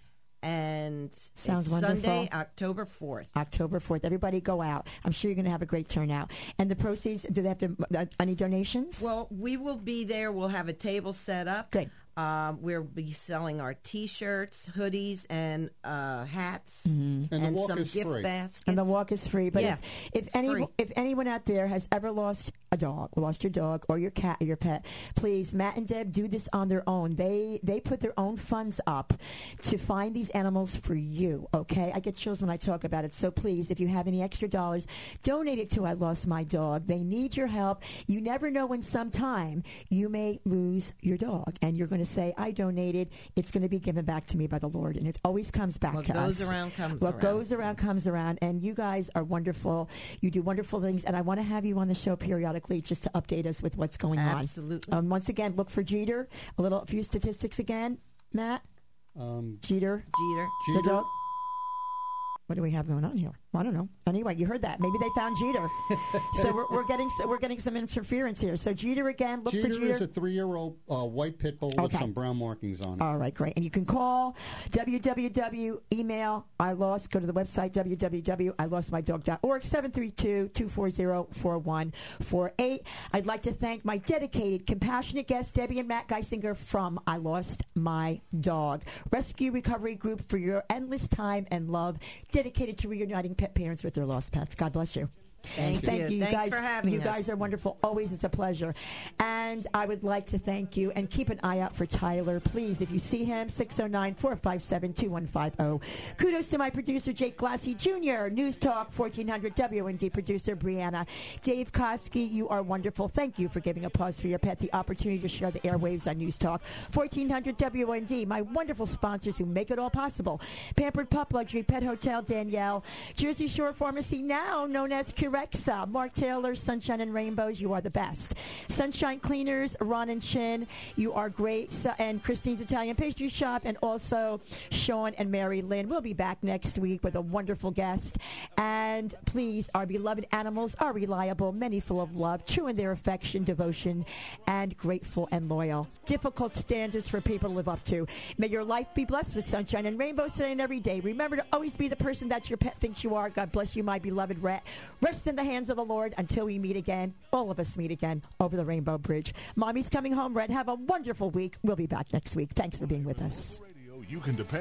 [SPEAKER 2] And
[SPEAKER 3] Sounds
[SPEAKER 2] it's
[SPEAKER 3] wonderful.
[SPEAKER 2] Sunday, October fourth.
[SPEAKER 3] October fourth. Everybody go out. I'm sure you're going to have a great turnout. And the proceeds, do they have to, uh, any donations?
[SPEAKER 2] Well, we will be there. We'll have a table set up.
[SPEAKER 3] Good.
[SPEAKER 2] Um, we'll be selling our T-shirts, hoodies, and uh, hats,
[SPEAKER 3] Mhm.
[SPEAKER 10] And the
[SPEAKER 2] and
[SPEAKER 10] walk
[SPEAKER 2] some
[SPEAKER 10] is
[SPEAKER 2] gift
[SPEAKER 10] free.
[SPEAKER 2] baskets.
[SPEAKER 3] And the walk is free. But
[SPEAKER 2] Yeah,
[SPEAKER 3] if, if
[SPEAKER 2] it's
[SPEAKER 3] any
[SPEAKER 2] free.
[SPEAKER 3] if anyone out there has ever lost a dog, or lost your dog or your cat or your pet, please, Matt and Deb do this on their own. They they put their own funds up to find these animals for you. Okay, I get chills when I talk about it. So please, if you have any extra dollars, donate it to I Lost My Dog. They need your help. You never know when sometime you may lose your dog, and you're going to say, I donated. It's going to be given back to me by the Lord, and it always comes back
[SPEAKER 2] What
[SPEAKER 3] to
[SPEAKER 2] goes
[SPEAKER 3] us.
[SPEAKER 2] around comes
[SPEAKER 3] what
[SPEAKER 2] around.
[SPEAKER 3] goes around comes around, and you guys are wonderful. You do wonderful things, and I want to have you on the show periodically just to update us with what's going
[SPEAKER 2] Absolutely.
[SPEAKER 3] on. Um, once again, look for Jeter. A little, a few statistics again, Matt.
[SPEAKER 10] Um,
[SPEAKER 3] Jeter.
[SPEAKER 2] Jeter.
[SPEAKER 3] The
[SPEAKER 10] Jeter,
[SPEAKER 3] dog. What do we have going on here? I don't know. Anyway, you heard that. Maybe they found Jeter. So we're, we're getting we're getting some interference here. So Jeter again. Look
[SPEAKER 10] Jeter
[SPEAKER 3] for Jeter.
[SPEAKER 10] is a three-year-old uh, white pit bull with
[SPEAKER 3] Okay.
[SPEAKER 10] some brown markings on it.
[SPEAKER 3] All right, great. And you can call w w w email I lost. Go to the website w w w i lost my dog dot org seven three two, two four zero, four one four eight. I'd like to thank my dedicated, compassionate guests, Debbie and Matt Geisinger from I Lost My Dog Rescue Recovery Group, for your endless time and love dedicated to reuniting pet parents with their lost pets. God bless you.
[SPEAKER 2] Thank
[SPEAKER 3] Thank
[SPEAKER 2] you.
[SPEAKER 3] you,
[SPEAKER 2] Thanks
[SPEAKER 3] guys.
[SPEAKER 2] for having
[SPEAKER 3] you
[SPEAKER 2] us.
[SPEAKER 3] guys are wonderful. Always, it's a pleasure. And I would like to thank you and keep an eye out for Tyler. Please, if you see him, six oh nine, four five seven, two one five zero. Kudos to my producer, Jake Glassy Junior News Talk, fourteen hundred W N D producer, Brianna. Dave Koski, you are wonderful. Thank you for giving a pause for your pet the opportunity to share the airwaves on News Talk, fourteen hundred W N D. My wonderful sponsors who make it all possible. Pampered Pup Luxury Pet Hotel, Danielle. Jersey Shore Pharmacy, now known as Curexa. Mark Taylor, Sunshine and Rainbows, you are the best. Sunshine Cleaners, Ron and Chin, you are great. So, and Christine's Italian Pastry Shop, and also Sean and Mary Lynn. We'll be back next week with a wonderful guest. And please, our beloved animals are reliable, many full of love, true in their affection, devotion, and grateful and loyal. Difficult standards for people to live up to. May your life be blessed with sunshine and rainbows today and every day. Remember to always be the person that your pet thinks you are. God bless you, my beloved rat. Rest in the hands of the Lord until we meet again. All of us meet again over the Rainbow Bridge. Mommy's coming home, Red. Have a wonderful week. We'll be back next week. Thanks for being with us.
[SPEAKER 6] You can depend